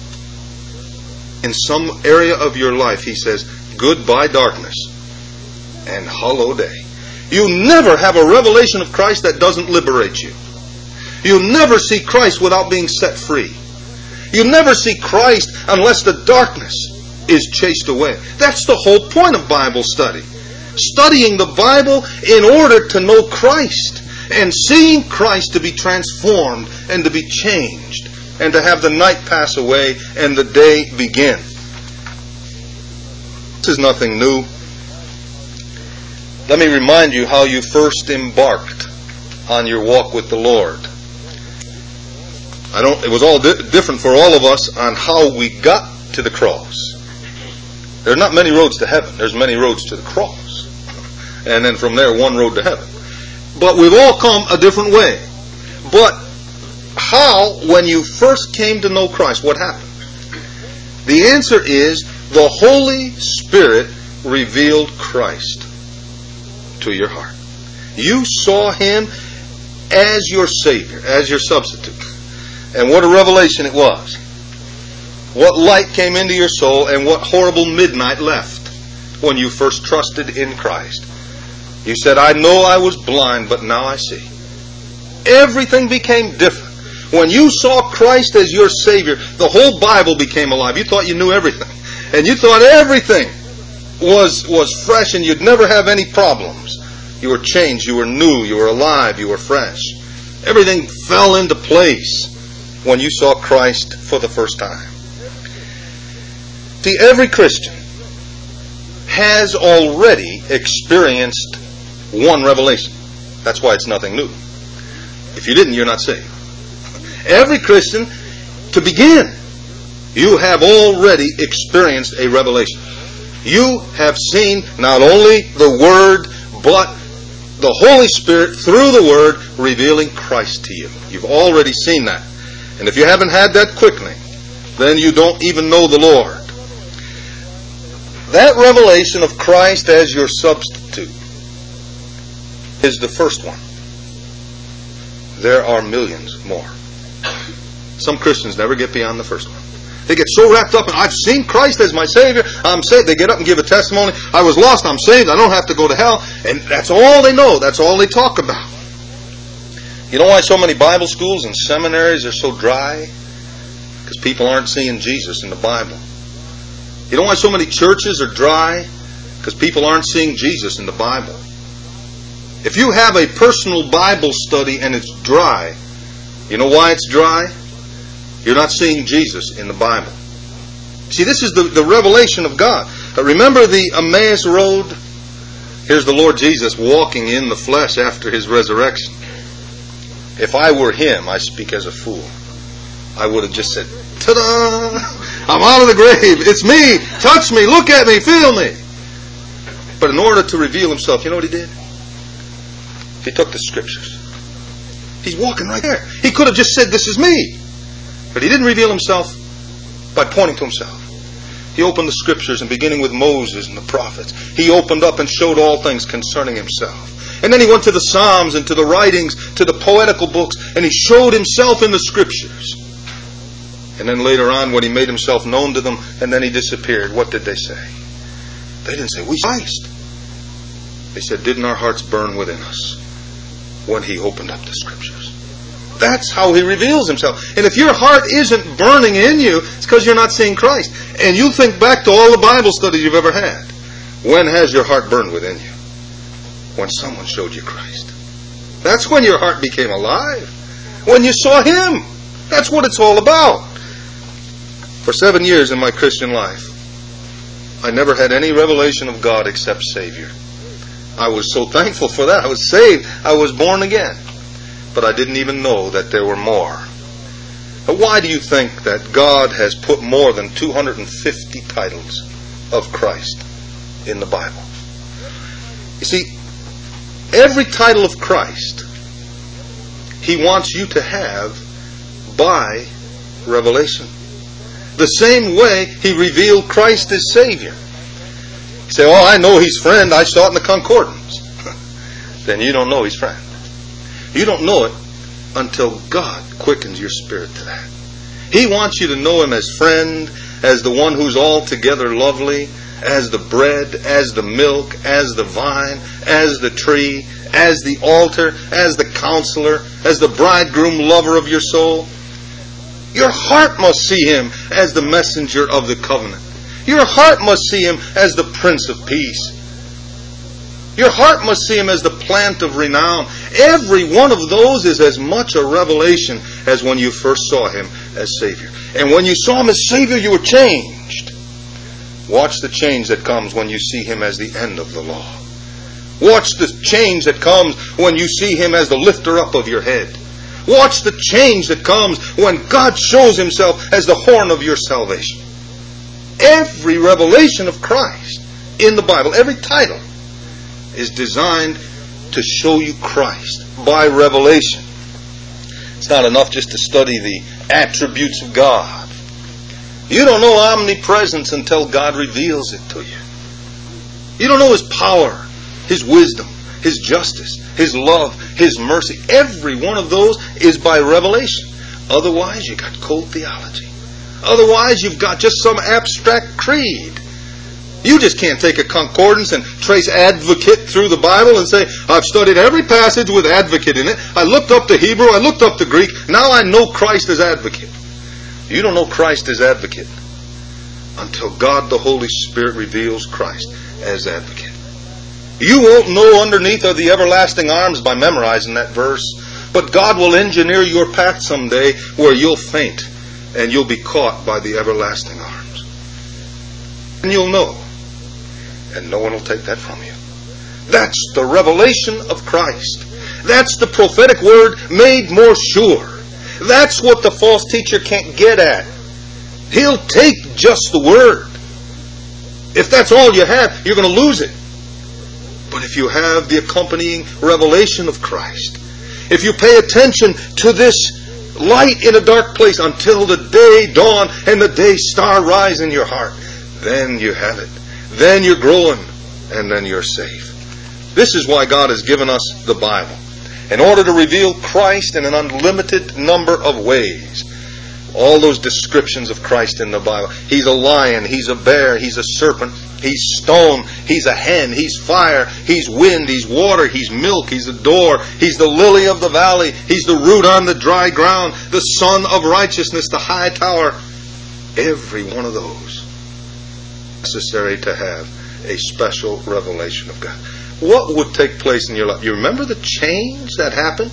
in some area of your life, He says, goodbye darkness and hello day. You never have a revelation of Christ that doesn't liberate you. You never see Christ without being set free. You never see Christ unless the darkness is chased away. That's the whole point of Bible study. Studying the Bible in order to know Christ, and seeing Christ to be transformed and to be changed, and to have the night pass away and the day begin. This is nothing new. Let me remind you how you first embarked on your walk with the Lord. I don't. It was all di- different for all of us on how we got to the cross. There are not many roads to heaven. There's many roads to the cross. And then from there, one road to heaven. But we've all come a different way. But how, when you first came to know Christ, what happened? The answer is the Holy Spirit revealed Christ to your heart. You saw Him as your Savior, as your substitute. And what a revelation it was. What light came into your soul, and what horrible midnight left when you first trusted in Christ. You said, I know I was blind, but now I see. Everything became different. When you saw Christ as your Savior, the whole Bible became alive. You thought you knew everything. And you thought everything was, was fresh and you'd never have any problems. You were changed, you were new, you were alive, you were fresh. Everything fell into place when you saw Christ for the first time. See, every Christian has already experienced one revelation. That's why it's nothing new. If you didn't, you're not saved. Every Christian, to begin, you have already experienced a revelation. You have seen not only the Word, but the Holy Spirit through the Word revealing Christ to you. You've already seen that. And if you haven't had that quickening, then you don't even know the Lord. That revelation of Christ as your substitute is the first one. There are millions more. Some Christians never get beyond the first one. They get so wrapped up in, I've seen Christ as my Savior, I'm saved. They get up and give a testimony, I was lost, I'm saved, I don't have to go to hell. And that's all they know. That's all they talk about. You know why so many Bible schools and seminaries are so dry? Because people aren't seeing Jesus in the Bible. You know why so many churches are dry? Because people aren't seeing Jesus in the Bible. If you have a personal Bible study and it's dry, you know why it's dry? You're not seeing Jesus in the Bible. See, this is the, the revelation of God. Uh, remember the Emmaus Road? Here's the Lord Jesus walking in the flesh after His resurrection. If I were Him, I speak as a fool, I would have just said, ta-da! I'm out of the grave. It's me. Touch me. Look at me. Feel me. But in order to reveal Himself, you know what He did? He took the Scriptures. He's walking right there. He could have just said, this is me. But He didn't reveal Himself by pointing to Himself. He opened the Scriptures, and beginning with Moses and the prophets, He opened up and showed all things concerning Himself. And then He went to the Psalms and to the writings, to the poetical books, and He showed Himself in the Scriptures. And then later on, when He made Himself known to them, and then He disappeared, what did they say? They didn't say, "We saw Christ." They said, "Didn't our hearts burn within us when He opened up the Scriptures?" That's how He reveals Himself. And if your heart isn't burning in you, it's because you're not seeing Christ. And you think back to all the Bible studies you've ever had. When has your heart burned within you? When someone showed you Christ. That's when your heart became alive. When you saw Him. That's what it's all about. For seven years in my Christian life, I never had any revelation of God except Savior. I was so thankful for that. I was saved. I was born again. But I didn't even know that there were more. But why do you think that God has put more than two hundred fifty titles of Christ in the Bible? You see, every title of Christ He wants you to have by revelation. The same way He revealed Christ as Savior. You say, "Oh, I know He's friend. I saw it in the concordance." Then you don't know He's friend. You don't know it until God quickens your spirit to that. He wants you to know Him as friend, as the one who's altogether lovely, as the bread, as the milk, as the vine, as the tree, as the altar, as the counselor, as the bridegroom lover of your soul. Your heart must see Him as the messenger of the covenant. Your heart must see Him as the Prince of Peace. Your heart must see Him as the plant of renown. Every one of those is as much a revelation as when you first saw Him as Savior. And when you saw Him as Savior, you were changed. Watch the change that comes when you see Him as the end of the law. Watch the change that comes when you see Him as the lifter up of your head. Watch the change that comes when God shows Himself as the horn of your salvation. Every revelation of Christ in the Bible, every title, is designed to show you Christ by revelation. It's not enough just to study the attributes of God. You don't know omnipresence until God reveals it to you. You don't know His power, His wisdom, His justice, His love, His mercy. Every one of those is by revelation. Otherwise, you got cold theology. Otherwise, you've got just some abstract creed. You just can't take a concordance and trace advocate through the Bible and say, "I've studied every passage with advocate in it. I looked up the Hebrew, I looked up the Greek. Now I know Christ as advocate." You don't know Christ as advocate until God the Holy Spirit reveals Christ as advocate. You won't know underneath are the everlasting arms by memorizing that verse. But God will engineer your path someday where you'll faint and you'll be caught by the everlasting arms. And you'll know. And no one will take that from you. That's the revelation of Christ. That's the prophetic word made more sure. That's what the false teacher can't get at. He'll take just the word. If that's all you have, you're going to lose it. But if you have the accompanying revelation of Christ, if you pay attention to this light in a dark place until the day dawn and the day star rise in your heart, then you have it. Then you're growing, and then you're safe. This is why God has given us the Bible, in order to reveal Christ in an unlimited number of ways. All those descriptions of Christ in the Bible. He's a lion, He's a bear, He's a serpent, He's stone, He's a hen, He's fire, He's wind, He's water, He's milk, He's a door, He's the lily of the valley, He's the root on the dry ground, the sun of righteousness, the high tower. Every one of those necessary to have a special revelation of God. What would take place in your life? You remember the change that happened?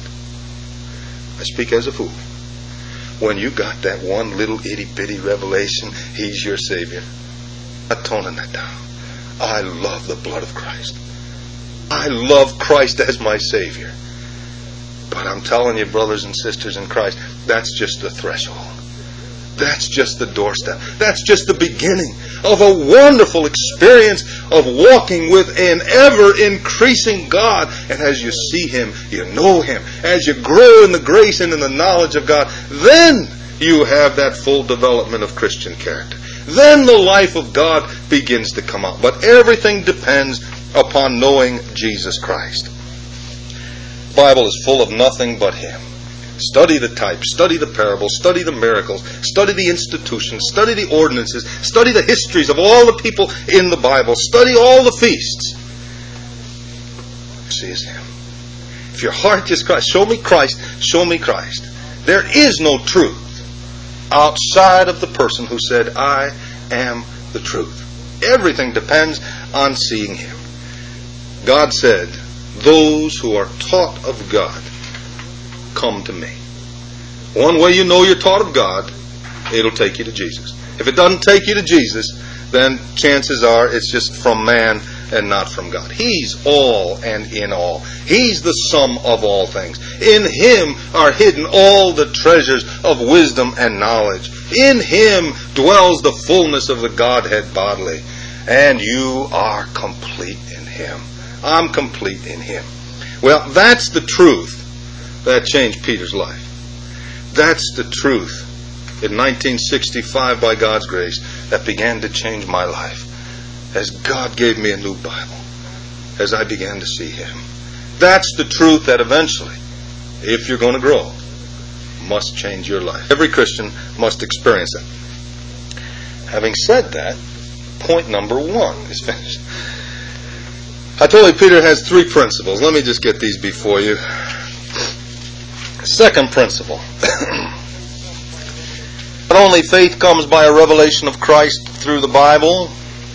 I speak as a fool. When you got that one little itty bitty revelation, He's your Savior. I'm not toning that down. I love the blood of Christ. I love Christ as my Savior. But I'm telling you, brothers and sisters in Christ, that's just the threshold. That's just the doorstep. That's just the beginning of a wonderful experience of walking with an ever-increasing God. And as you see Him, you know Him. As you grow in the grace and in the knowledge of God, then you have that full development of Christian character. then the life of God begins to come out. But everything depends upon knowing Jesus Christ. The Bible is full of nothing but Him. Study the types, study the parables, study the miracles, study the institutions, study the ordinances, study the histories of all the people in the Bible, study all the feasts. See Him. If your heart is Christ, show me Christ, show me Christ. There is no truth outside of the person who said, I am the truth. Everything depends on seeing Him. God said, those who are taught of God come to me. One way you know you're taught of God, it'll take you to Jesus. If it doesn't take you to Jesus, then chances are it's just from man and not from God. He's all and in all. He's the sum of all things. In Him are hidden all the treasures of wisdom and knowledge. In Him dwells the fullness of the Godhead bodily. And you are complete in Him. I'm complete in Him. Well, that's the truth that changed Peter's life. That's the truth in nineteen sixty-five, by God's grace, that began to change my life. As God gave me a new Bible, as I began to see Him. That's the truth that eventually, if you're going to grow, must change your life. Every Christian must experience that. Having said that, point number one is finished. I told you Peter has three principles. Let me just get these before you. Second principle. Not only faith comes by a revelation of Christ through the Bible,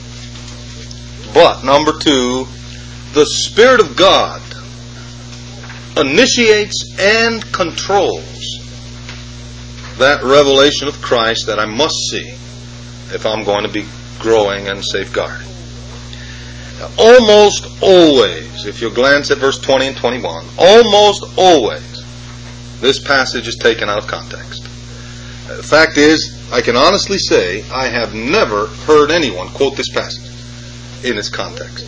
but, number two, the Spirit of God initiates and controls that revelation of Christ that I must see if I'm going to be growing and safeguarded. Now, almost always, if you glance at verse twenty and twenty-one, almost always, this passage is taken out of context. The fact is, I can honestly say, I have never heard anyone quote this passage in its context.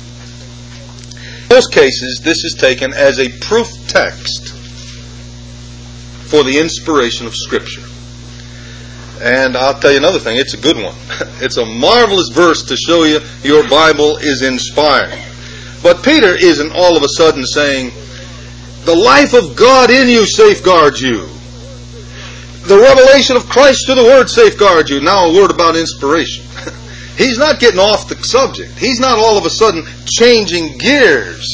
In most cases, this is taken as a proof text for the inspiration of Scripture. And I'll tell you another thing, it's a good one. It's a marvelous verse to show you your Bible is inspired. But Peter isn't all of a sudden saying, the life of God in you safeguards you. The revelation of Christ through the Word safeguards you. Now a word about inspiration. He's not getting off the subject. He's not all of a sudden changing gears.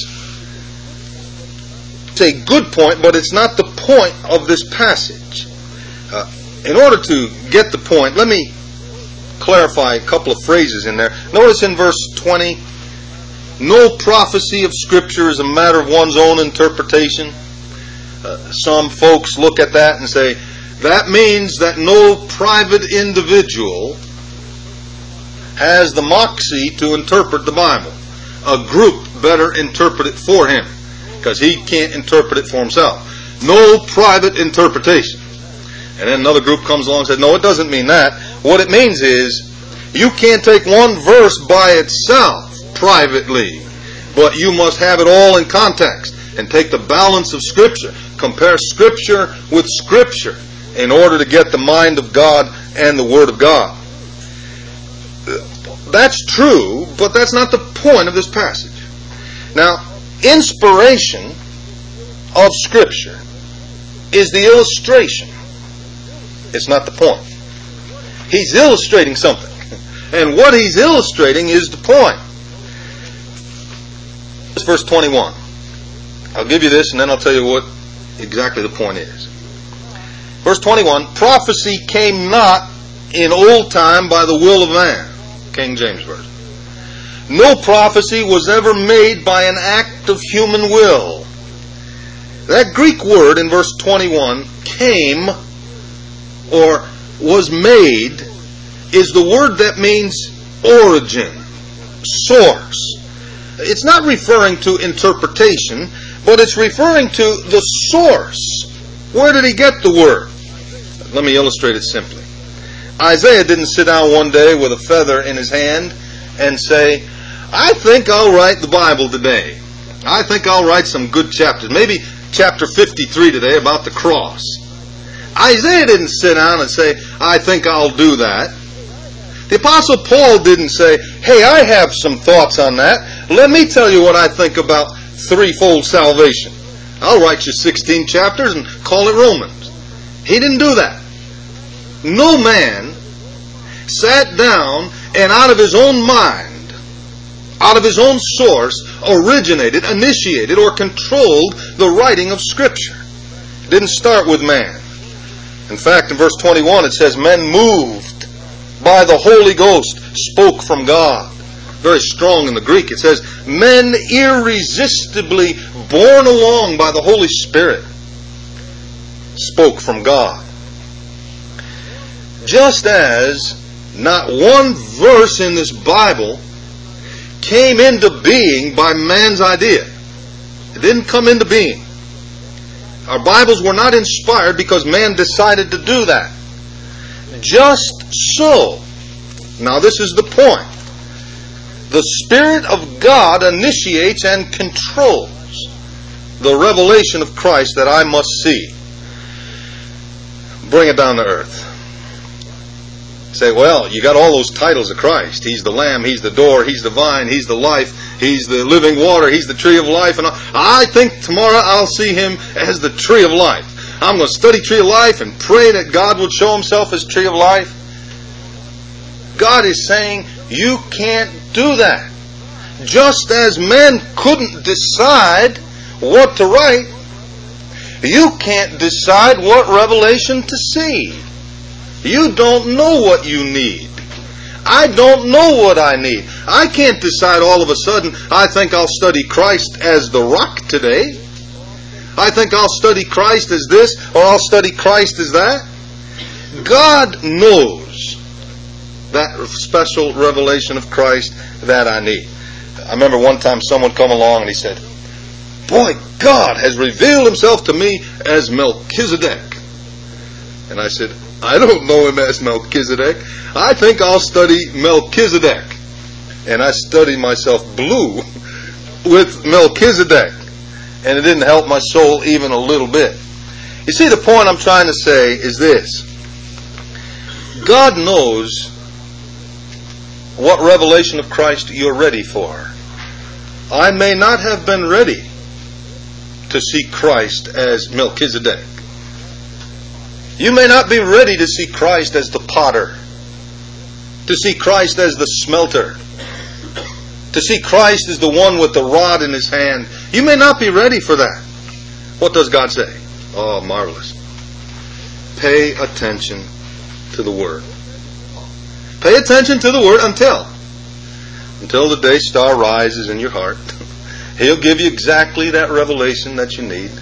It's a good point, but it's not the point of this passage. Uh, in order to get the point, let me clarify a couple of phrases in there. Notice in verse twenty, no prophecy of Scripture is a matter of one's own interpretation. Uh, some folks look at that and say, that means that no private individual has the moxie to interpret the Bible. A group better interpret it for him, because he can't interpret it for himself. No private interpretation. And then another group comes along and says, no, it doesn't mean that. What it means is, you can't take one verse by itself privately, but you must have it all in context and take the balance of Scripture, compare Scripture with Scripture in order to get the mind of God and the Word of God. That's true, but that's not the point of this passage. Now, inspiration of Scripture is the illustration. It's not the point. He's illustrating something. And what he's illustrating is the point. Verse twenty-one. I'll give you this and then I'll tell you what exactly the point is. Verse twenty-one, prophecy came not in old time by the will of man. King James Version. No prophecy was ever made by an act of human will. That Greek word in verse twenty-one, came, or was made, is the word that means origin, source. It's not referring to interpretation, but it's referring to the source. Where did he get the word? Let me illustrate it simply. Isaiah didn't sit down one day with a feather in his hand and say, I think I'll write the Bible today. I think I'll write some good chapters. Maybe chapter fifty-three today about the cross. Isaiah didn't sit down and say, I think I'll do that. The Apostle Paul didn't say, hey, I have some thoughts on that. Let me tell you what I think about threefold salvation. I'll write you sixteen chapters and call it Romans. He didn't do that. No man sat down and out of his own mind, out of his own source, originated, initiated, or controlled the writing of Scripture. It didn't start with man. In fact, in verse twenty-one it says, men moved by the Holy Ghost spoke from God. Very strong in the Greek. It says, men irresistibly borne along by the Holy Spirit spoke from God. Just as not one verse in this Bible came into being by man's idea. It didn't come into being. Our Bibles were not inspired because man decided to do that. Just so, now this is the point, the Spirit of God initiates and controls the revelation of Christ that I must see. Bring it down to earth. Say, well, you got all those titles of Christ. He's the Lamb, He's the door, He's the vine, He's the life, He's the living water, He's the tree of life. And I think tomorrow I'll see Him as the tree of life. I'm going to study tree of life and pray that God would show Himself as tree of life. God is saying, you can't do that. Just as men couldn't decide what to write, you can't decide what revelation to see. You don't know what you need. I don't know what I need. I can't decide all of a sudden, I think I'll study Christ as the rock today. I think I'll study Christ as this, or I'll study Christ as that. God knows that special revelation of Christ that I need. I remember one time someone come along and he said, boy, God has revealed Himself to me as Melchizedek. And I said, I don't know Him as Melchizedek. I think I'll study Melchizedek. And I studied myself blue with Melchizedek. And it didn't help my soul even a little bit. You see, the point I'm trying to say is this. God knows what revelation of Christ you're ready for. I may not have been ready to see Christ as Melchizedek. You may not be ready to see Christ as the potter, to see Christ as the smelter, to see Christ as the one with the rod in His hand. You may not be ready for that. What does God say? Oh, marvelous. Pay attention to the Word. Pay attention to the Word until, until the day star rises in your heart. He'll give you exactly that revelation that you need.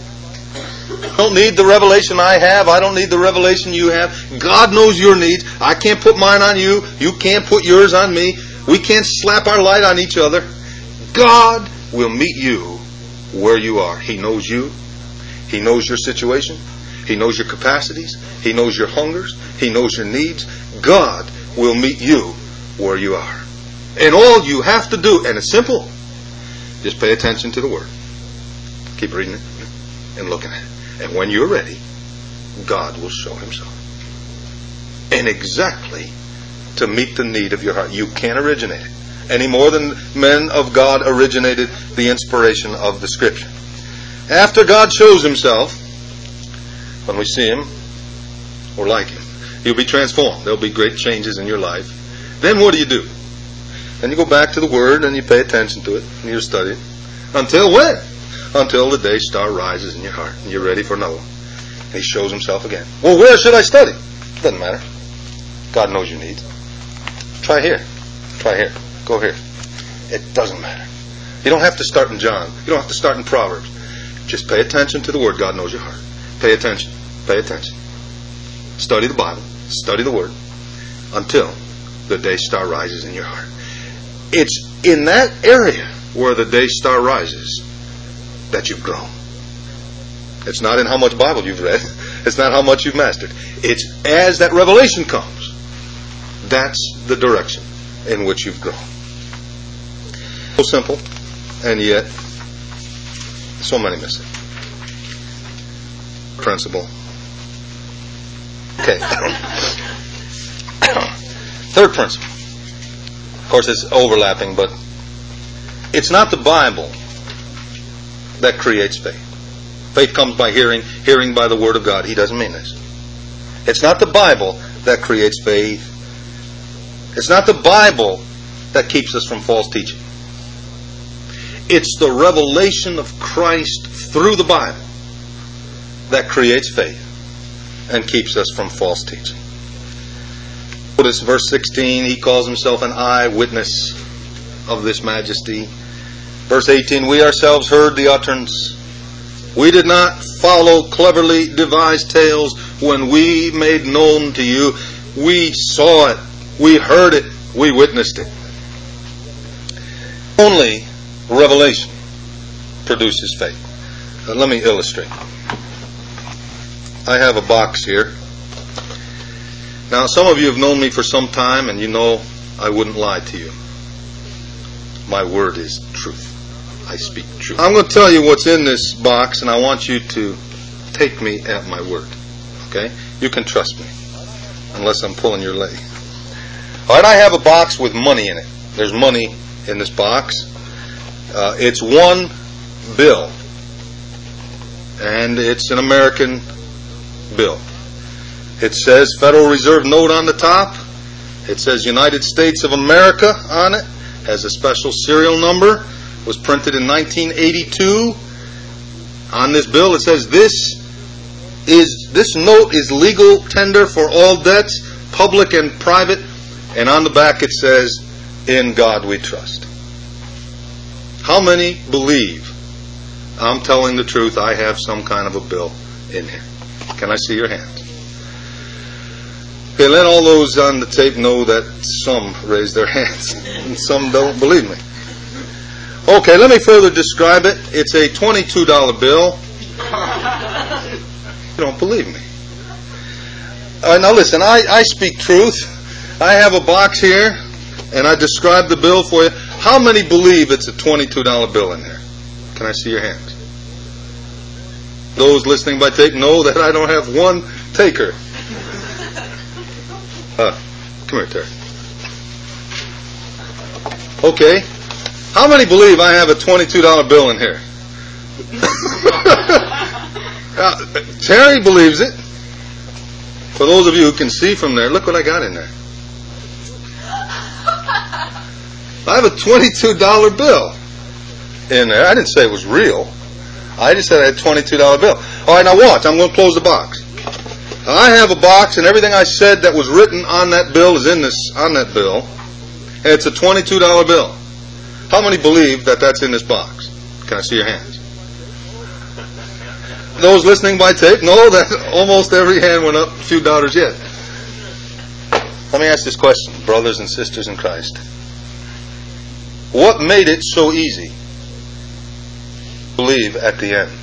I don't need the revelation I have. I don't need the revelation you have. God knows your needs. I can't put mine on you. You can't put yours on me. We can't slap our light on each other. God will meet you where you are. He knows you. He knows your situation. He knows your capacities. He knows your hungers. He knows your needs. God will meet you where you are. And all you have to do, and it's simple, just pay attention to the Word. Keep reading it and looking at it. And when you're ready, God will show Himself. And exactly to meet the need of your heart. You can't originate it any more than men of God originated the inspiration of the Scripture. After God shows Himself, when we see Him, we're like Him. You'll be transformed. There'll be great changes in your life. Then what do you do? Then you go back to the Word and you pay attention to it and you study it. Until when? Until the day star rises in your heart and you're ready for another one. And He shows Himself again. Well, where should I study? Doesn't matter. God knows your needs. Try here. Try here. Go here. It doesn't matter. You don't have to start in John. You don't have to start in Proverbs. Just pay attention to the Word. God knows your heart. Pay attention. Pay attention. Study the Bible. Study the Word until the day star rises in your heart. It's in that area where the day star rises that you've grown. It's not in how much Bible you've read. It's not how much you've mastered. It's as that revelation comes. That's the direction in which you've grown. So simple, and yet so many miss it. Principle. Okay. Third principle. Of course, it's overlapping, but it's not the Bible that creates faith. Faith comes by hearing, hearing by the Word of God. He doesn't mean this. It's not the Bible that creates faith. It's not the Bible that keeps us from false teaching. It's the revelation of Christ through the Bible that creates faith and keeps us from false teaching. Notice verse sixteen, he calls himself an eyewitness of this majesty. Verse eighteen, we ourselves heard the utterance. We did not follow cleverly devised tales when we made known to you. We saw it. We heard it. We witnessed it. Only revelation produces faith. Uh, let me illustrate. I have a box here. Now, some of you have known me for some time, and you know I wouldn't lie to you. My word is truth. I speak truth. I'm going to tell you what's in this box, and I want you to take me at my word. Okay? You can trust me, unless I'm pulling your leg. All right, I have a box with money in it. There's money in this box. Uh, it's one bill, and it's an American bill. It says Federal Reserve note on the top. It says United States of America on it. Has a special serial number. Was printed in nineteen eighty-two. On this bill it says this is this note is legal tender for all debts, public and private. And on the back it says, in God we trust. How many believe I'm telling the truth? I have some kind of a bill in here. Can I see your hands? Okay, let all those on the tape know that some raise their hands and some don't believe me. Okay, let me further describe it. It's a twenty-two dollar bill. You don't believe me. Uh, now listen, I, I speak truth. I have a box here, and I describe the bill for you. How many believe it's a twenty-two dollar bill in there? Can I see your hands? Those listening by tape know that I don't have one taker. Uh, come here, Terry. Okay. How many believe I have a twenty-two dollar bill in here? uh, Terry believes it. For those of you who can see from there, look what I got in there. I have a twenty-two dollar bill in there. I didn't say it was real. I just said I had a twenty-two dollar bill. All right, now watch. I'm going to close the box. I have a box, and everything I said that was written on that bill is in this on that bill. And it's a twenty-two dollar bill. How many believe that that's in this box? Can I see your hands? Those listening by tape know that almost every hand went up. A few dollars yet. Let me ask this question, brothers and sisters in Christ. What made it so easy to believe at the end?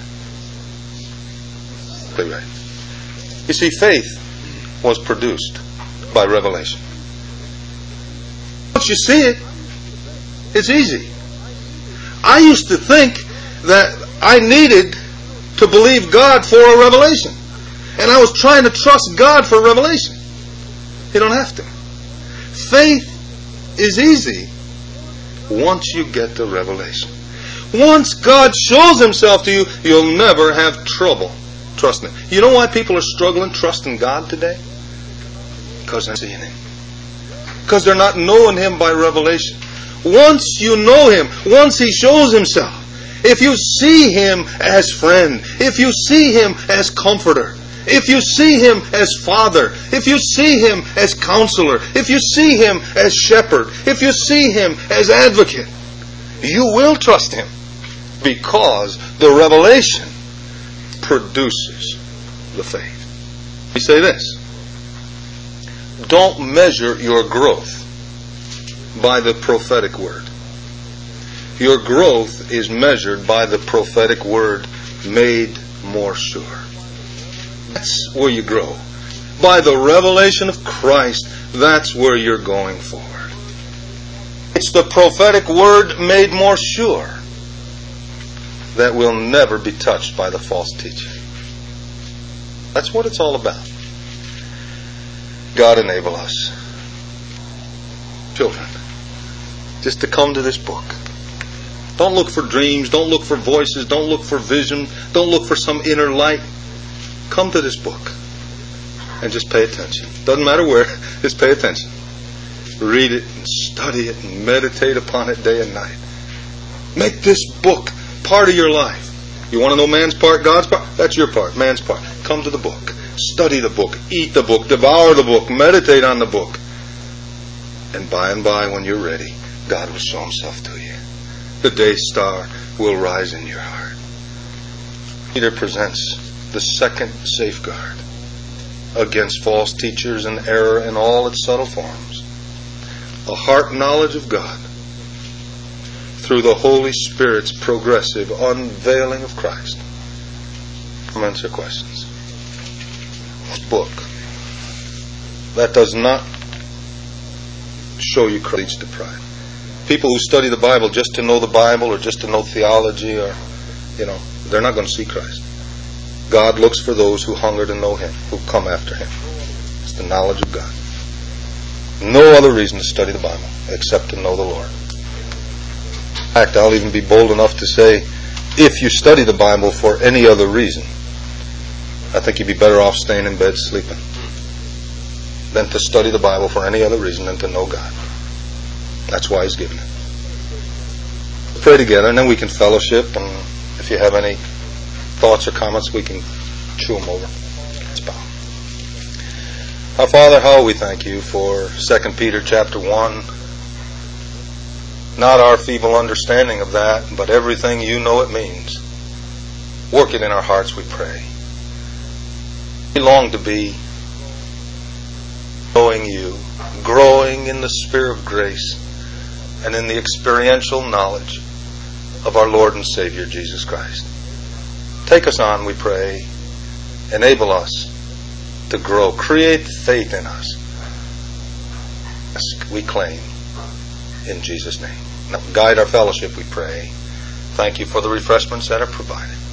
Okay, right. You see, faith was produced by revelation. Once you see it, it's easy. I used to think that I needed to believe God for a revelation. And I was trying to trust God for revelation. You don't have to. Faith is easy once you get the revelation. Once God shows Himself to you, you'll never have trouble trusting Him. You know why people are struggling trusting God today? Because they're seeing Him. Because they're not knowing Him by revelation. Once you know Him, once He shows Himself, if you see Him as friend, if you see Him as comforter, if you see Him as Father, if you see Him as Counselor, if you see Him as Shepherd, if you see Him as Advocate, you will trust Him because the revelation produces the faith. Let me say this. Don't measure your growth by the prophetic word. Your growth is measured by the prophetic word made more sure. That's where you grow. By the revelation of Christ, that's where you're going forward. It's the prophetic word made more sure that will never be touched by the false teaching. That's what it's all about. God enable us. children, just to come to this book. Don't look for dreams. Don't look for voices. Don't look for vision. Don't look for some inner light. Come to this book and just pay attention. Doesn't matter where, just pay attention. Read it and study it and meditate upon it day and night. Make this book part of your life. You want to know man's part, God's part? That's your part, man's part. Come to the book. Study the book. Eat the book. Devour the book. Meditate on the book. And by and by, when you're ready, God will show Himself to you. The day star will rise in your heart. Peter presents the second safeguard against false teachers and error in all its subtle forms. A heart knowledge of God through the Holy Spirit's progressive unveiling of Christ. Comments or questions? This book that does not show you Christ leads to pride. People who study the Bible just to know the Bible or just to know theology, or, you know, they're not going to see Christ. God looks for those who hunger to know Him, who come after Him. It's the knowledge of God. No other reason to study the Bible except to know the Lord. In fact, I'll even be bold enough to say, if you study the Bible for any other reason, I think you'd be better off staying in bed sleeping than to study the Bible for any other reason than to know God. That's why He's given it. We'll pray together, and then we can fellowship, and if you have any thoughts or comments, we can chew them over. Let's bow. Our Father, how we thank You for Second Peter chapter one. Not our feeble understanding of that, but everything You know it means. Work it in our hearts, we pray. We long to be knowing You, growing in the sphere of grace, and in the experiential knowledge of our Lord and Savior, Jesus Christ. Take us on, we pray. Enable us to grow. Create faith in us. We claim in Jesus' name. Now, guide our fellowship, we pray. Thank You for the refreshments that are provided.